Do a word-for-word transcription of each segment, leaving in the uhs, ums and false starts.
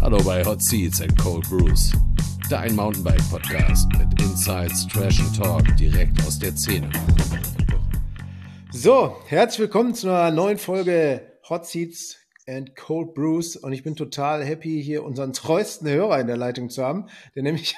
Hallo bei Hot Seats and Cold Brews, dein Mountainbike-Podcast mit Insights, Trash and Talk direkt aus der Szene. So, herzlich willkommen zu einer neuen Folge Hot Seats and Cold Brews und ich bin total happy, hier unseren treuesten Hörer in der Leitung zu haben, der nämlich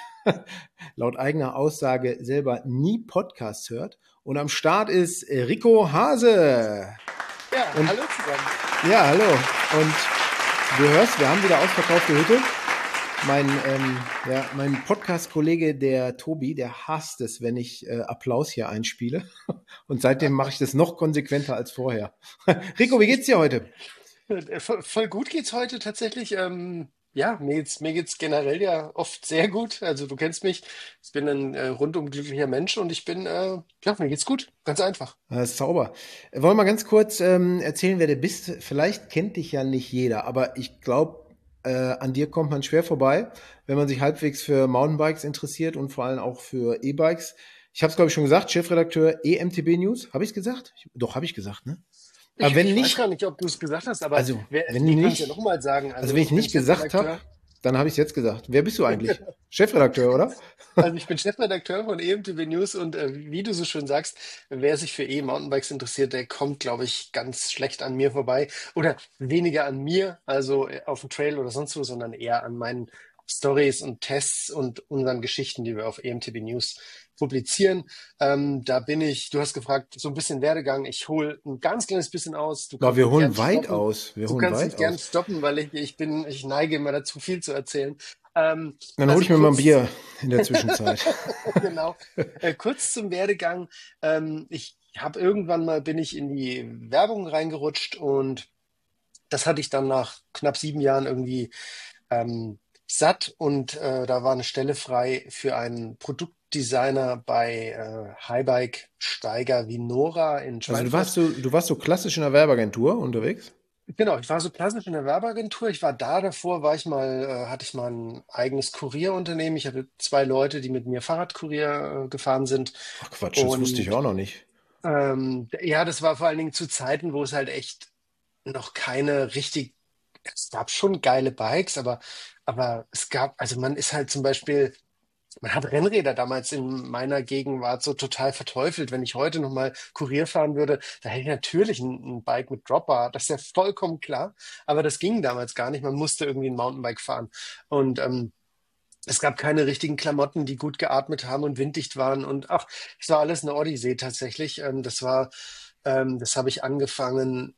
laut eigener Aussage selber nie Podcasts hört. Und am Start ist Rico Hase. Ja, und, hallo zusammen. Ja, hallo. Und du hörst, wir haben wieder ausverkaufte Hütte. Mein, ähm, ja, mein Podcast-Kollege, der Tobi, der hasst es, wenn ich äh, Applaus hier einspiele. Und seitdem mache ich das noch konsequenter als vorher. Rico, wie geht's dir heute? Voll, voll gut geht's heute tatsächlich. Ähm, ja, mir geht's, mir geht's generell ja oft sehr gut. Also du kennst mich. Ich bin ein äh, rundum glücklicher Mensch und ich bin, äh, ja, mir geht's gut. Ganz einfach. Das ist sauber. Wollen wir mal ganz kurz ähm, erzählen, wer du bist? Vielleicht kennt dich ja nicht jeder, aber ich glaube, äh, an dir kommt man schwer vorbei, wenn man sich halbwegs für Mountainbikes interessiert und vor allem auch für E-Bikes. Ich habe es, glaube ich, schon gesagt, Chefredakteur E M T B News. Habe ich es gesagt? Ich, doch, habe ich gesagt, ne? Ich, Aber wenn ich weiß nicht, gar nicht, ob du es gesagt hast, aber also wer, wenn wir können es ja nicht, nochmal sagen. also Also wenn ich ich bin nicht gesagt habe, Chefredakteur. dann habe ich es jetzt gesagt. Wer bist du eigentlich? Chefredakteur, oder? Also ich bin Chefredakteur von E M T B News und äh, wie du so schön sagst, wer sich für E-Mountainbikes interessiert, der kommt, glaube ich, ganz schlecht an mir vorbei. Oder weniger an mir, also äh, auf dem Trail oder sonst wo, sondern eher an meinen Stories und Tests und unseren Geschichten, die wir auf E M T B News publizieren. Ähm, da bin ich, du hast gefragt, so ein bisschen Werdegang. Ich hole ein ganz kleines bisschen aus. Du Aber kannst wir mich gern holen weit stoppen. aus. Wir Du holen kannst weit mich gern aus. stoppen, weil ich, ich bin, ich neige immer dazu, viel zu erzählen. Ähm, Dann hole also ich mir mal ein kurz. Bier in der Zwischenzeit. Genau. Äh, kurz zum Werdegang. Ähm, ich habe irgendwann mal bin ich in die Werbung reingerutscht und das hatte ich dann nach knapp sieben Jahren irgendwie ähm, satt und äh, da war eine Stelle frei für einen Produktdesigner bei äh, Highbike Steiger Vinora in Also du warst Schweinfurt. so, du warst so klassisch in der Werbeagentur unterwegs? Genau, ich war so klassisch in der Werbeagentur. Ich war da davor, war ich mal, äh, hatte ich mal ein eigenes Kurierunternehmen. Ich hatte zwei Leute, die mit mir Fahrradkurier äh, gefahren sind. Ach Quatsch, das wusste ich auch Und noch nicht. ähm, ja, das war vor allen Dingen zu Zeiten, wo es halt echt noch keine richtig, es gab schon geile Bikes, aber, aber es gab, also man ist halt zum Beispiel, man hat Rennräder damals in meiner Gegenwart so total verteufelt. Wenn ich heute nochmal Kurier fahren würde, da hätte ich natürlich ein, ein Bike mit Dropper. Das ist ja vollkommen klar. Aber das ging damals gar nicht. Man musste irgendwie ein Mountainbike fahren. Und ähm, es gab keine richtigen Klamotten, die gut geatmet haben und winddicht waren. Und ach, es war alles eine Odyssee tatsächlich. Ähm, das war, ähm, das habe ich angefangen,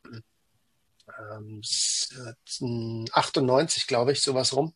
ähm, s- äh, achtundneunzig, glaube ich, sowas rum.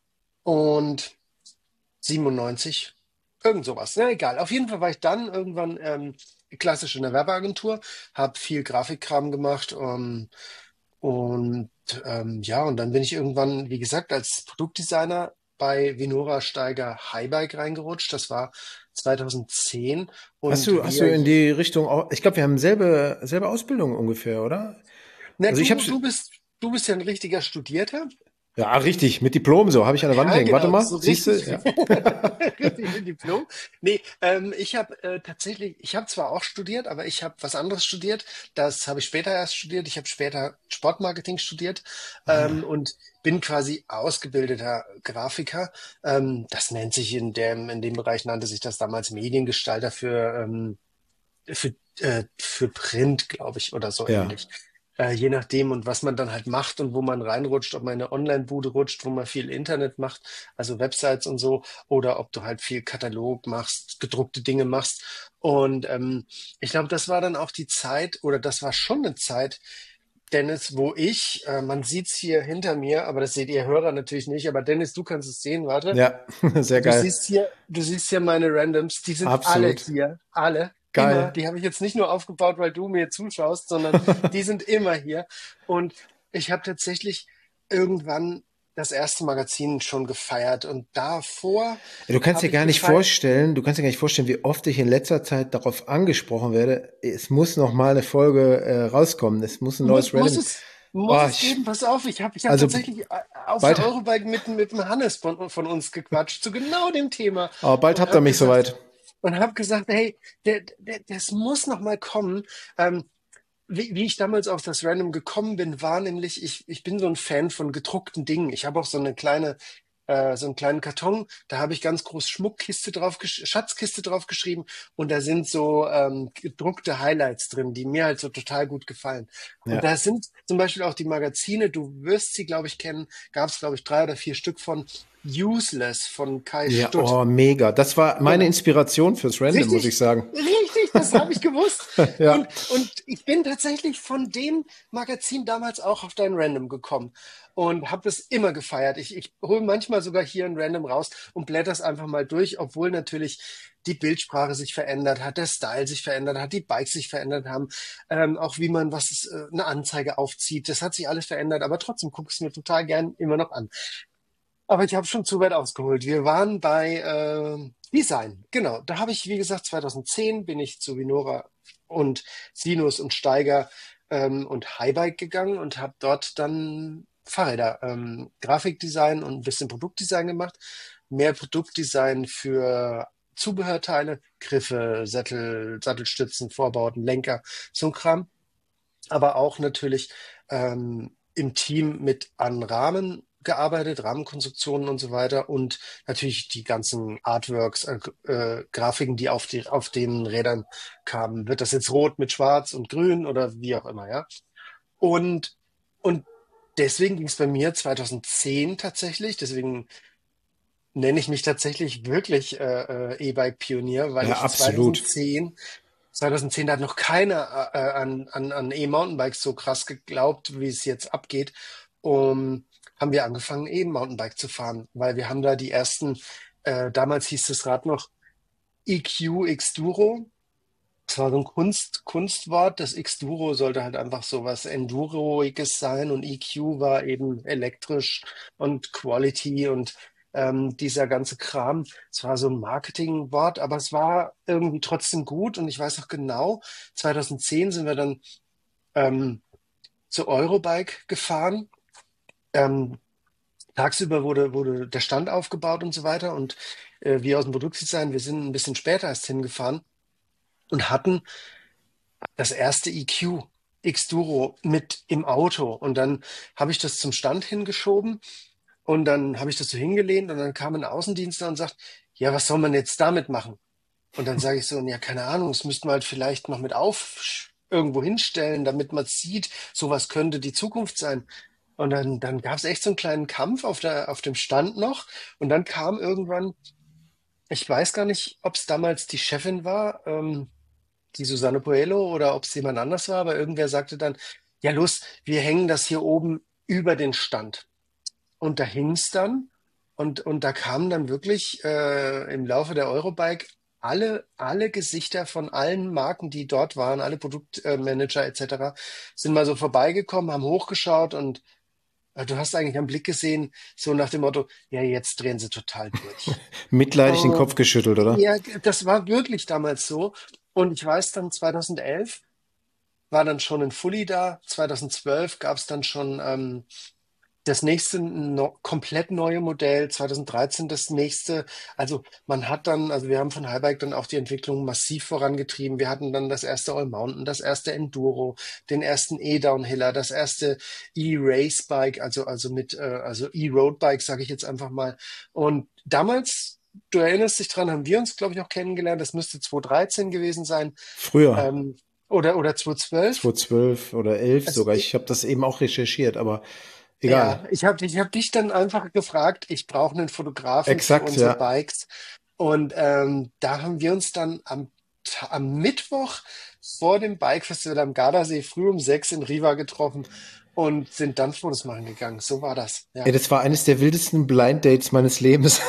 Und siebenundneunzig, irgend sowas. Na egal. Auf jeden Fall war ich dann irgendwann ähm, klassisch in der Werbeagentur, habe viel Grafikkram gemacht ähm, und ähm, ja, und dann bin ich irgendwann, wie gesagt, als Produktdesigner bei Vinora Steiger Highbike reingerutscht. Das war zweitausendzehn Hast und du, hast du wir, in die Richtung auch, ich glaube, wir haben selbe, selbe Ausbildung ungefähr, oder? na Also ich habe, du, du bist, du bist ja ein richtiger Studierter. ja, richtig, mit Diplom so, habe ich an der Wand Ja, hängen. Warte genau, mal, so siehst du? richtig, Ja. richtig mit Diplom. Nee, ähm, ich habe äh, tatsächlich, ich habe zwar auch studiert, aber ich habe was anderes studiert. Das habe ich später erst studiert. Ich habe später Sportmarketing studiert ähm, Ah, und bin quasi ausgebildeter Grafiker. Ähm, das nennt sich in dem, in dem Bereich nannte sich das damals Mediengestalter für, ähm, für, äh, für Print, glaube ich, oder so ja. ähnlich. Äh, je nachdem und was man dann halt macht und wo man reinrutscht, ob man in eine Online-Bude rutscht, wo man viel Internet macht, also Websites und so, oder ob du halt viel Katalog machst, gedruckte Dinge machst. Und ähm, ich glaube, das war dann auch die Zeit, oder das war schon eine Zeit, Dennis, wo ich, äh, man sieht's hier hinter mir, aber das seht ihr Hörer natürlich nicht, aber Dennis, du kannst es sehen, warte. Ja, sehr Du geil. siehst hier, du siehst hier meine Randoms, die sind alle Absolut. hier, alle, immer. Geil. Die habe ich jetzt nicht nur aufgebaut, weil du mir zuschaust, sondern die sind immer hier. Und ich habe tatsächlich irgendwann das erste Magazin schon gefeiert und davor Du kannst dir habe ich gar nicht gefeiert. vorstellen, du kannst dir gar nicht vorstellen, wie oft ich in letzter Zeit darauf angesprochen werde. Es muss noch mal eine Folge äh, rauskommen. Es muss ein neues Muss, muss Random. es, muss Oh, es ich, geben, pass auf, ich habe ich hab also tatsächlich äh, auf der bald, Eurobike mit, mit dem Hannes von, von uns gequatscht, zu genau dem Thema aber bald und habt ihr habe mich gesagt, soweit. und habe gesagt, hey, der, der, das muss noch mal kommen. Ähm, wie, wie ich damals auf das Random gekommen bin, war nämlich, ich, ich bin so ein Fan von gedruckten Dingen. Ich habe auch so eine kleine, äh, so einen kleinen Karton, da habe ich ganz groß Schmuckkiste drauf, gesch- Schatzkiste drauf geschrieben und da sind so ähm, gedruckte Highlights drin, die mir halt so total gut gefallen. Und Ja. da sind zum Beispiel auch die Magazine, du wirst sie, glaube ich, kennen, gab es, glaube ich, drei oder vier Stück von Useless von Kai Ja, Stutt. oh, mega. Das war meine Genau. Inspiration fürs Random, muss ich Richtig, sagen. richtig, das habe ich gewusst. Ja, Und, und ich bin tatsächlich von dem Magazin damals auch auf dein Random gekommen und habe das immer gefeiert. Ich, ich hole manchmal sogar hier ein Random raus und blätter es einfach mal durch, obwohl natürlich die Bildsprache sich verändert hat, der Style sich verändert hat, die Bikes sich verändert haben, ähm, auch wie man was äh, eine Anzeige aufzieht. Das hat sich alles verändert, aber trotzdem gucke ich es mir total gern immer noch an. Aber ich habe schon zu weit ausgeholt. Wir waren bei äh, Design. Genau, da habe ich, wie gesagt, zweitausendzehn bin ich zu Vinora und Sinus und Steiger ähm, und Highbike gegangen und habe dort dann Fahrräder, ähm, Grafikdesign und ein bisschen Produktdesign gemacht. Mehr Produktdesign für Zubehörteile, Griffe, Sättel, Sattelstützen, Vorbauten, Lenker, so ein Kram, aber auch natürlich ähm, im Team mit an Rahmen gearbeitet, Rahmenkonstruktionen und so weiter und natürlich die ganzen Artworks, äh, äh, Grafiken, die auf die, auf den Rädern kamen. Wird das jetzt rot mit schwarz und grün oder wie auch immer, ja? Und, und deswegen ging es bei mir zweitausendzehn tatsächlich, deswegen nenne ich mich tatsächlich wirklich äh, äh, E-Bike-Pionier, weil ja, ich absolut. zweitausendzehn zweitauszehn, da hat noch keiner äh, an, an, an E-Mountainbikes so krass geglaubt, wie es jetzt abgeht. Um, haben wir angefangen, E-Mountainbike zu fahren, weil wir haben da die ersten, äh, damals hieß das Rad noch E Q Xduro. Das war so ein Kunst, Kunstwort. Das Xduro sollte halt einfach so was Enduroiges sein und E Q war eben elektrisch und Quality und ähm, dieser ganze Kram. Es war so ein Marketingwort, aber es war irgendwie trotzdem gut und ich weiß auch genau, zweitausendzehn sind wir dann ähm, zu Eurobike gefahren. Ähm, tagsüber wurde, wurde der Stand aufgebaut und so weiter und äh, wir aus dem Produktdesign, wir sind ein bisschen später erst hingefahren und hatten das erste E Q Xduro mit im Auto. Und dann habe ich das zum Stand hingeschoben und dann habe ich das so hingelehnt und dann kam ein Außendienstler und sagt, ja, was soll man jetzt damit machen? Und dann sage ich so, ja, keine Ahnung, das müssten wir halt vielleicht noch mit auf irgendwo hinstellen, damit man sieht, sowas könnte die Zukunft sein. Und dann, dann gab es echt so einen kleinen Kampf auf der, auf dem Stand noch. Und dann kam irgendwann, ich weiß gar nicht, ob es damals die Chefin war, ähm, die Susanne Poelo oder ob es jemand anders war, aber irgendwer sagte dann, ja los, wir hängen das hier oben über den Stand. Und da hing es dann und, und da kamen dann wirklich äh, im Laufe der Eurobike alle, alle Gesichter von allen Marken, die dort waren, alle Produktmanager et cetera, sind mal so vorbeigekommen, haben hochgeschaut und äh, du hast eigentlich am Blick gesehen, so nach dem Motto, ja, jetzt drehen sie total durch. Mitleidig den Oh, Kopf geschüttelt, oder? ja, das war wirklich damals so. Und ich weiß dann, zweitausendelf war dann schon ein Fully da. zweitausendzwölf gab es dann schon ähm, das nächste no komplett neue Modell. zweitausenddreizehn das nächste. Also man hat dann, also wir haben von Highbike dann auch die Entwicklung massiv vorangetrieben. Wir hatten dann das erste All-Mountain, das erste Enduro, den ersten E-Downhiller, das erste E-Race-Bike, also also mit äh, also E-Road-Bike, sage ich jetzt einfach mal. Und damals, du erinnerst dich dran, haben wir uns, glaube ich, auch kennengelernt. Das müsste zweitausenddreizehn gewesen sein. Früher, Ähm, oder oder zweitausendzwölf. zweitausendzwölf oder elf Also sogar. Ich habe das eben auch recherchiert, aber ja, egal. ich habe ich hab dich dann einfach gefragt, ich brauche einen Fotografen für Exakt, unsere ja. Bikes. Und ähm, da haben wir uns dann am, Ta- am Mittwoch vor dem Bike Festival am Gardasee früh um sechs in Riva getroffen und sind dann Fotos machen gegangen. So war das, Ey, ja. das war eines der wildesten Blind Dates meines Lebens.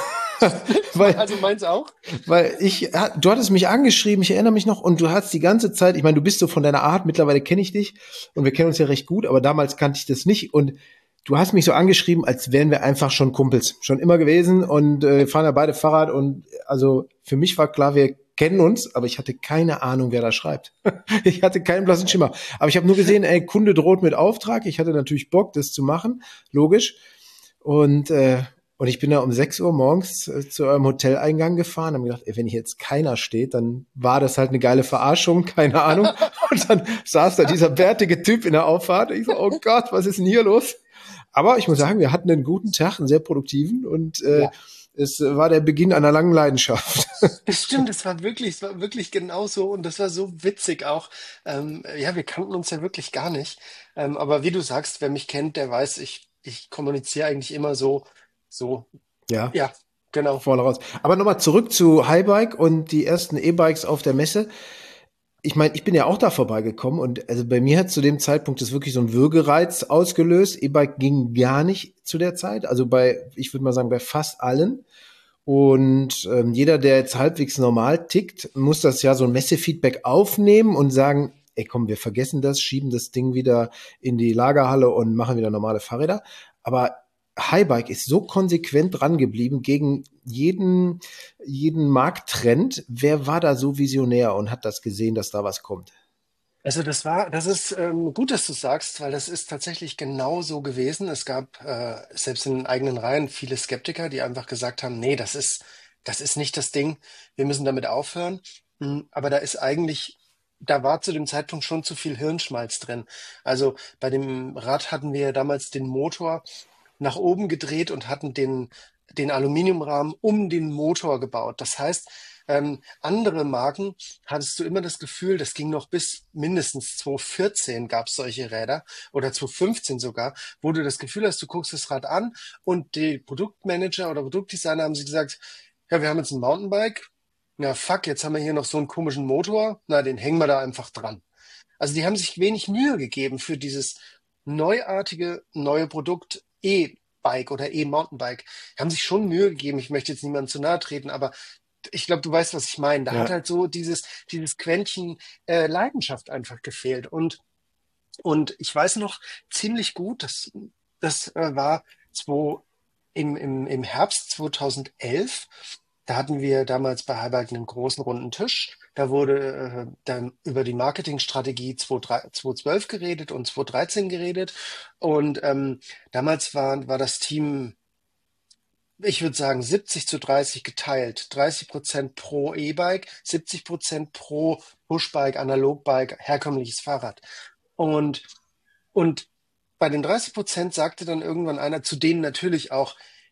Weil, Also meins auch? weil ich, ja, du hattest mich angeschrieben, ich erinnere mich noch, und du hast die ganze Zeit, ich meine, du bist so von deiner Art, mittlerweile kenne ich dich und wir kennen uns ja recht gut, aber damals kannte ich das nicht und du hast mich so angeschrieben, als wären wir einfach schon Kumpels, schon immer gewesen und äh, fahren ja beide Fahrrad und also für mich war klar, wir kennen uns, aber ich hatte keine Ahnung, wer da schreibt. Ich hatte keinen blassen Schimmer. Aber ich habe nur gesehen, ey, Kunde droht mit Auftrag. Ich hatte natürlich Bock, das zu machen, logisch. Und äh, Und ich bin da um sechs Uhr morgens äh, zu eurem Hoteleingang gefahren, habe mir gedacht, ey, wenn hier jetzt keiner steht, dann war das halt eine geile Verarschung, keine Ahnung. Und dann saß da dieser bärtige Typ in der Auffahrt. Ich so, oh Gott, was ist denn hier los? Aber ich muss sagen, wir hatten einen guten Tag, einen sehr produktiven, und äh, Ja. es war der Beginn einer langen Leidenschaft. Das stimmt, es war wirklich, es war wirklich genauso und das war so witzig auch. Ähm, ja, wir kannten uns ja wirklich gar nicht. Ähm, aber wie du sagst, wer mich kennt, der weiß, ich, ich kommuniziere eigentlich immer so, so, Ja, ja, genau. voll raus. Aber nochmal zurück zu Highbike und die ersten E-Bikes auf der Messe. Ich meine, ich bin ja auch da vorbeigekommen, und also bei mir hat zu dem Zeitpunkt das wirklich so ein Würgereiz ausgelöst. E-Bike ging gar nicht zu der Zeit, also bei, ich würde mal sagen, bei fast allen. Und ähm, jeder, der jetzt halbwegs normal tickt, muss das ja so ein Messefeedback aufnehmen und sagen, ey komm, wir vergessen das, schieben das Ding wieder in die Lagerhalle und machen wieder normale Fahrräder. Aber Highbike ist so konsequent dran geblieben gegen jeden, jeden Markttrend. Wer war da so visionär und hat das gesehen, dass da was kommt? Also das war, das ist ähm, gut, dass du sagst, weil das ist tatsächlich genau so gewesen. Es gab äh, selbst in den eigenen Reihen viele Skeptiker, die einfach gesagt haben, nee, das ist, das ist nicht das Ding. Wir müssen damit aufhören. Mm, Aber da ist eigentlich, da war zu dem Zeitpunkt schon zu viel Hirnschmalz drin. Also bei dem Rad hatten wir damals den Motor nach oben gedreht und hatten den, den Aluminiumrahmen um den Motor gebaut. Das heißt, ähm, andere Marken hattest du immer das Gefühl, das ging noch bis mindestens zwanzig vierzehn gab es solche Räder oder zwanzig fünfzehn sogar, wo du das Gefühl hast, du guckst das Rad an und die Produktmanager oder Produktdesigner haben sie gesagt, ja, wir haben jetzt ein Mountainbike. Na fuck, jetzt haben wir hier noch so einen komischen Motor. Na, den hängen wir da einfach dran. Also die haben sich wenig Mühe gegeben für dieses neuartige neue Produkt E-Bike oder E-Mountainbike. Die haben sich schon Mühe gegeben. Ich möchte jetzt niemandem zu nahe treten, aber ich glaube, du weißt, was ich meine. Da hat Ja, halt so dieses, dieses Quäntchen äh, Leidenschaft einfach gefehlt. Und, und ich weiß noch ziemlich gut, das, das äh, war zwei, im, im, im Herbst zweitausendelf. Da hatten wir damals bei Heiberg einen großen runden Tisch. Da wurde äh, dann über die Marketingstrategie zweitausendzwölf geredet und zweitausenddreizehn geredet. Und ähm, damals war, war das Team, ich würde sagen, siebzig zu dreißig geteilt. dreißig Prozent pro E-Bike, siebzig Prozent pro Pushbike, Analogbike, herkömmliches Fahrrad. Und, und bei den dreißig Prozent sagte dann irgendwann einer, zu denen natürlich auch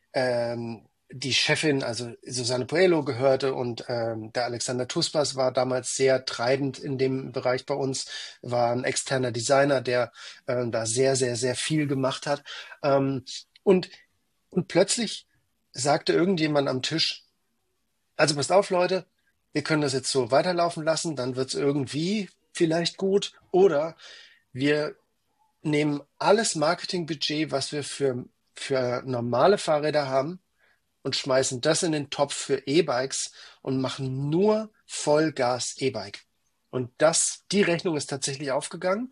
ähm, die Chefin, also Susanne Poelo gehörte und ähm, der Alexander Tuspas war damals sehr treibend in dem Bereich bei uns, war ein externer Designer, der ähm, da sehr, sehr, sehr viel gemacht hat. Ähm, und, und plötzlich sagte irgendjemand am Tisch, also passt auf, Leute, wir können das jetzt so weiterlaufen lassen, dann wird es irgendwie vielleicht gut. Oder wir nehmen alles Marketingbudget, was wir für, für normale Fahrräder haben, und schmeißen das in den Topf für E-Bikes und machen nur Vollgas E-Bike. Und das, die Rechnung ist tatsächlich aufgegangen,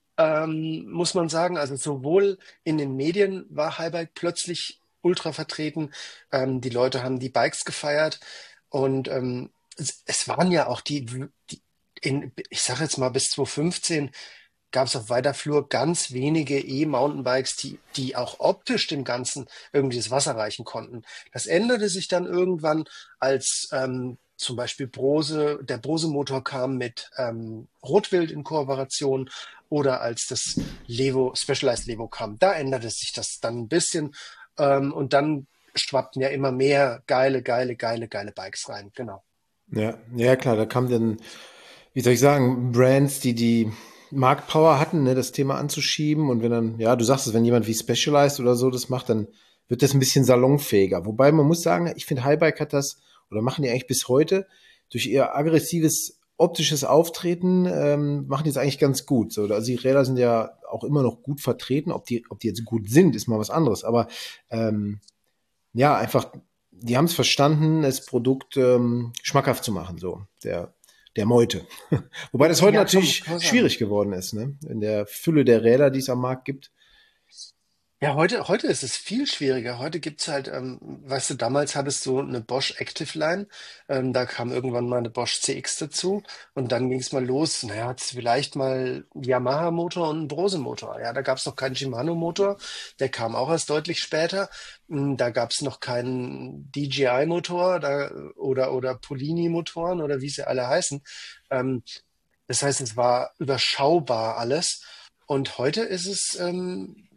ähm, muss man sagen. Also sowohl in den Medien war Highbike plötzlich ultra vertreten. Ähm, die Leute haben die Bikes gefeiert und ähm, es, es waren ja auch die, die in, ich sage jetzt mal bis zwanzig fünfzehn gab es auf weiter Flur ganz wenige E-Mountainbikes, die, die auch optisch dem Ganzen irgendwie das Wasser reichen konnten. Das änderte sich dann irgendwann, als ähm, zum Beispiel Brose, der Brose-Motor kam mit ähm, Rotwild in Kooperation oder als das Levo, Specialized Levo kam. Da änderte sich das dann ein bisschen ähm, und dann schwappten ja immer mehr geile, geile, geile, geile Bikes rein. Genau. ja, ja, klar, da kam dann, wie soll ich sagen, Brands, die die Marktpower hatten, ne, das Thema anzuschieben. Und wenn dann, ja, du sagst es, wenn jemand wie Specialized oder so das macht, dann wird das ein bisschen salonfähiger. Wobei man muss sagen, ich finde, Highbike hat das, oder machen die eigentlich bis heute, durch ihr aggressives optisches Auftreten, ähm, machen die es eigentlich ganz gut. So, also die Räder sind ja auch immer noch gut vertreten. Ob die, ob die jetzt gut sind, ist mal was anderes. Aber ähm, ja, einfach, die haben es verstanden, das Produkt ähm, schmackhaft zu machen, so, der, der Meute. Wobei das heute Ja, kann, natürlich kann man sagen. schwierig geworden ist, ne? In der Fülle der Räder, die es am Markt gibt. Ja, heute, heute ist es viel schwieriger. Heute gibt's halt, ähm, weißt du, damals hattest du eine Bosch Active Line, ähm, da kam irgendwann mal eine Bosch C X dazu und dann ging's mal los. Naja, hat's vielleicht mal einen Yamaha-Motor und einen Brose-Motor. Ja, da gab's noch keinen Shimano-Motor, der kam auch erst deutlich später. Mm, Da gab's noch keinen D J I-Motor da, oder, oder Polini-Motoren oder wie sie alle heißen. Ähm, Das heißt, es war überschaubar alles. Und heute ist es ähm,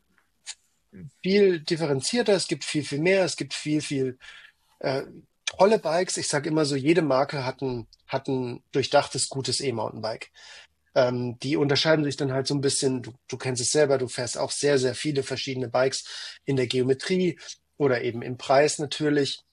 viel differenzierter, es gibt viel, viel mehr, es gibt viel, viel äh, tolle Bikes. Ich sage immer so, jede Marke hat ein, hat ein durchdachtes, gutes E-Mountainbike. Ähm, die unterscheiden sich dann halt so ein bisschen, du, du kennst es selber, du fährst auch sehr, sehr viele verschiedene Bikes in der Geometrie oder eben im Preis natürlich,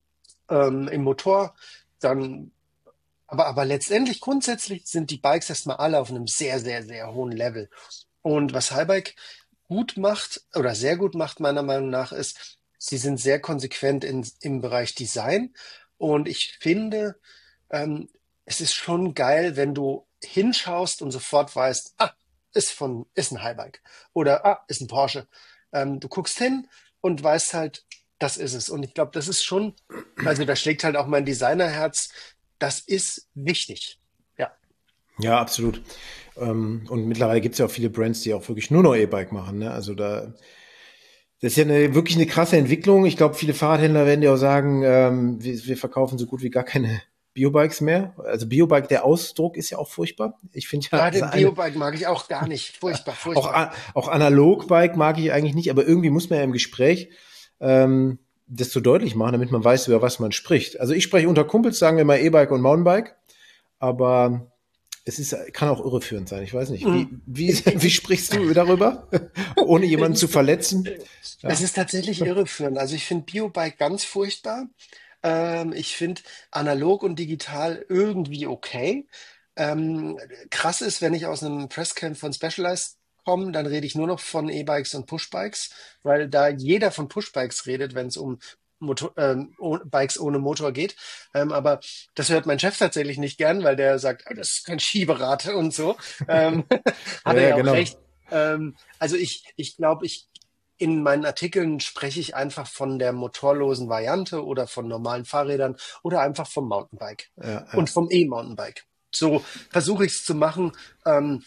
ähm, im Motor. Dann aber, aber letztendlich grundsätzlich sind die Bikes erstmal alle auf einem sehr, sehr, sehr hohen Level. Und was Highbike gut macht oder sehr gut macht, meiner Meinung nach, ist, sie sind sehr konsequent in, im Bereich Design. Und ich finde, ähm, es ist schon geil, wenn du hinschaust und sofort weißt, ah, ist von, ist ein Highbike oder ah, ist ein Porsche. Ähm, du guckst hin und weißt halt, das ist es. Und ich glaube, das ist schon, also da schlägt halt auch mein Designerherz. Das ist wichtig. Ja. Ja, absolut. Ähm, und mittlerweile gibt es ja auch viele Brands, die auch wirklich nur noch E-Bike machen. Ne? Also da, das ist ja eine, wirklich eine krasse Entwicklung. Ich glaube, viele Fahrradhändler werden ja auch sagen, ähm, wir, wir verkaufen so gut wie gar keine Biobikes mehr. Also Biobike, der Ausdruck ist ja auch furchtbar. Ich finde ja, Gerade das eine, Biobike mag ich auch gar nicht. Furchtbar, auch, furchtbar. a- auch Analogbike mag ich eigentlich nicht, aber irgendwie muss man ja im Gespräch ähm, das so deutlich machen, damit man weiß, über was man spricht. Also ich spreche unter Kumpels, sagen wir mal E-Bike und Mountainbike, aber es ist, kann auch irreführend sein. Ich weiß nicht. Wie, Mhm. wie, Ich, ich, wie ich, sprichst du darüber, ohne es jemanden zu ist, verletzen? es Ja, ist tatsächlich irreführend. Also ich finde Biobike ganz furchtbar. Ähm, ich finde analog und digital irgendwie okay. Ähm, krass ist, wenn ich aus einem Presscamp von Specialized komme, dann rede ich nur noch von E-Bikes und Pushbikes, weil da jeder von Pushbikes redet, wenn es um Motor, ähm, oh, Bikes ohne Motor geht. Ähm, aber das hört mein Chef tatsächlich nicht gern, weil der sagt, "Ah, das ist kein Schieberad und so. Ähm, hat ja, er ja, ja auch genau. recht. Ähm, also ich, ich glaube, ich in meinen Artikeln spreche ich einfach von der motorlosen Variante oder von normalen Fahrrädern oder einfach vom Mountainbike Ja, und ja. vom E-Mountainbike. So versuche ich es zu machen. Ähm,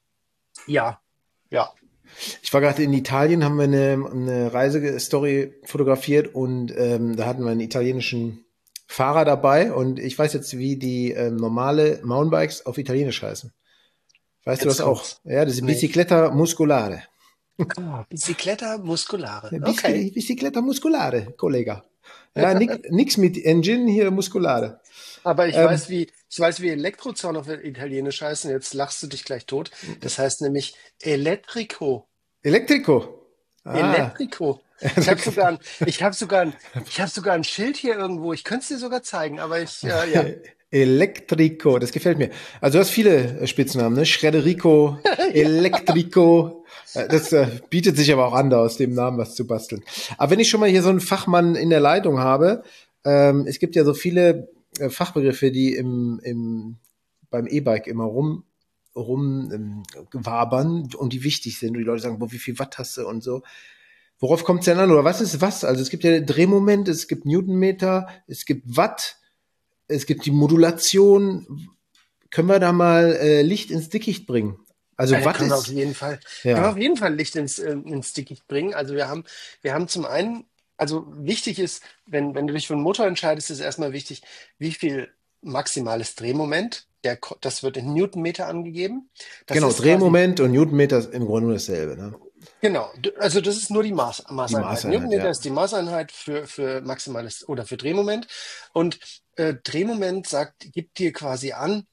ja, ja. Ich war gerade in Italien, haben wir eine, eine Reisestory fotografiert und ähm, da hatten wir einen italienischen Fahrer dabei und ich weiß jetzt, wie die ähm, normale Mountainbikes auf Italienisch heißen. Weißt du Jetzt das auch? kommt's. Ja, das ist Nee. Bicicletta Muscolare. Ah, Bicicletta musculare. Okay. Bici- Bicicletta Muscolare, Kollega. Ja, nix, nix mit Engine, hier Musculare. Aber ich Ähm, weiß, wie, ich weiß, wie Elektrozaun auf Italienisch heißt, und jetzt lachst du dich gleich tot. Das heißt nämlich Elettrico. Electrico. Ah, Elettrico. Ich habe sogar ein, ich habe sogar ein, ich habe sogar ein Schild hier irgendwo. Ich könnte es dir sogar zeigen, aber ich, äh, ja. Electrico, das gefällt mir. Also du hast viele äh, Spitznamen, ne? Schrederico, Electrico. Äh, Das äh, bietet sich aber auch an, da aus dem Namen was zu basteln. Aber wenn ich schon mal hier so einen Fachmann in der Leitung habe, ähm, es gibt ja so viele äh, Fachbegriffe, die im, im, beim E-Bike immer rum, rum ähm, wabern und die wichtig sind. Und die Leute sagen, boah, wie viel Watt hast du und so. Worauf kommt es denn an? Oder was ist was? Also es gibt ja Drehmoment, es gibt Newtonmeter, es gibt Watt, es gibt die Modulation. Können wir da mal äh, Licht ins Dickicht bringen? Also Also Watt können wir auf ist, jeden Fall, können wir ja, auf jeden Fall Licht ins, äh, ins Dickicht bringen. Also wir haben, wir haben zum einen, also wichtig ist, wenn, wenn du dich für einen Motor entscheidest, ist erstmal wichtig, wie viel maximales Drehmoment, der, ko- das wird in Newtonmeter angegeben. Das genau, ist quasi, Drehmoment und Newtonmeter ist im Grunde nur dasselbe. Ne? genau, d- also das ist nur die Maß, Die Maßeinheit. Maßeinheit, Newtonmeter ja. ist die Maßeinheit für, für maximales oder für Drehmoment. Und äh, Drehmoment sagt, gibt dir quasi an,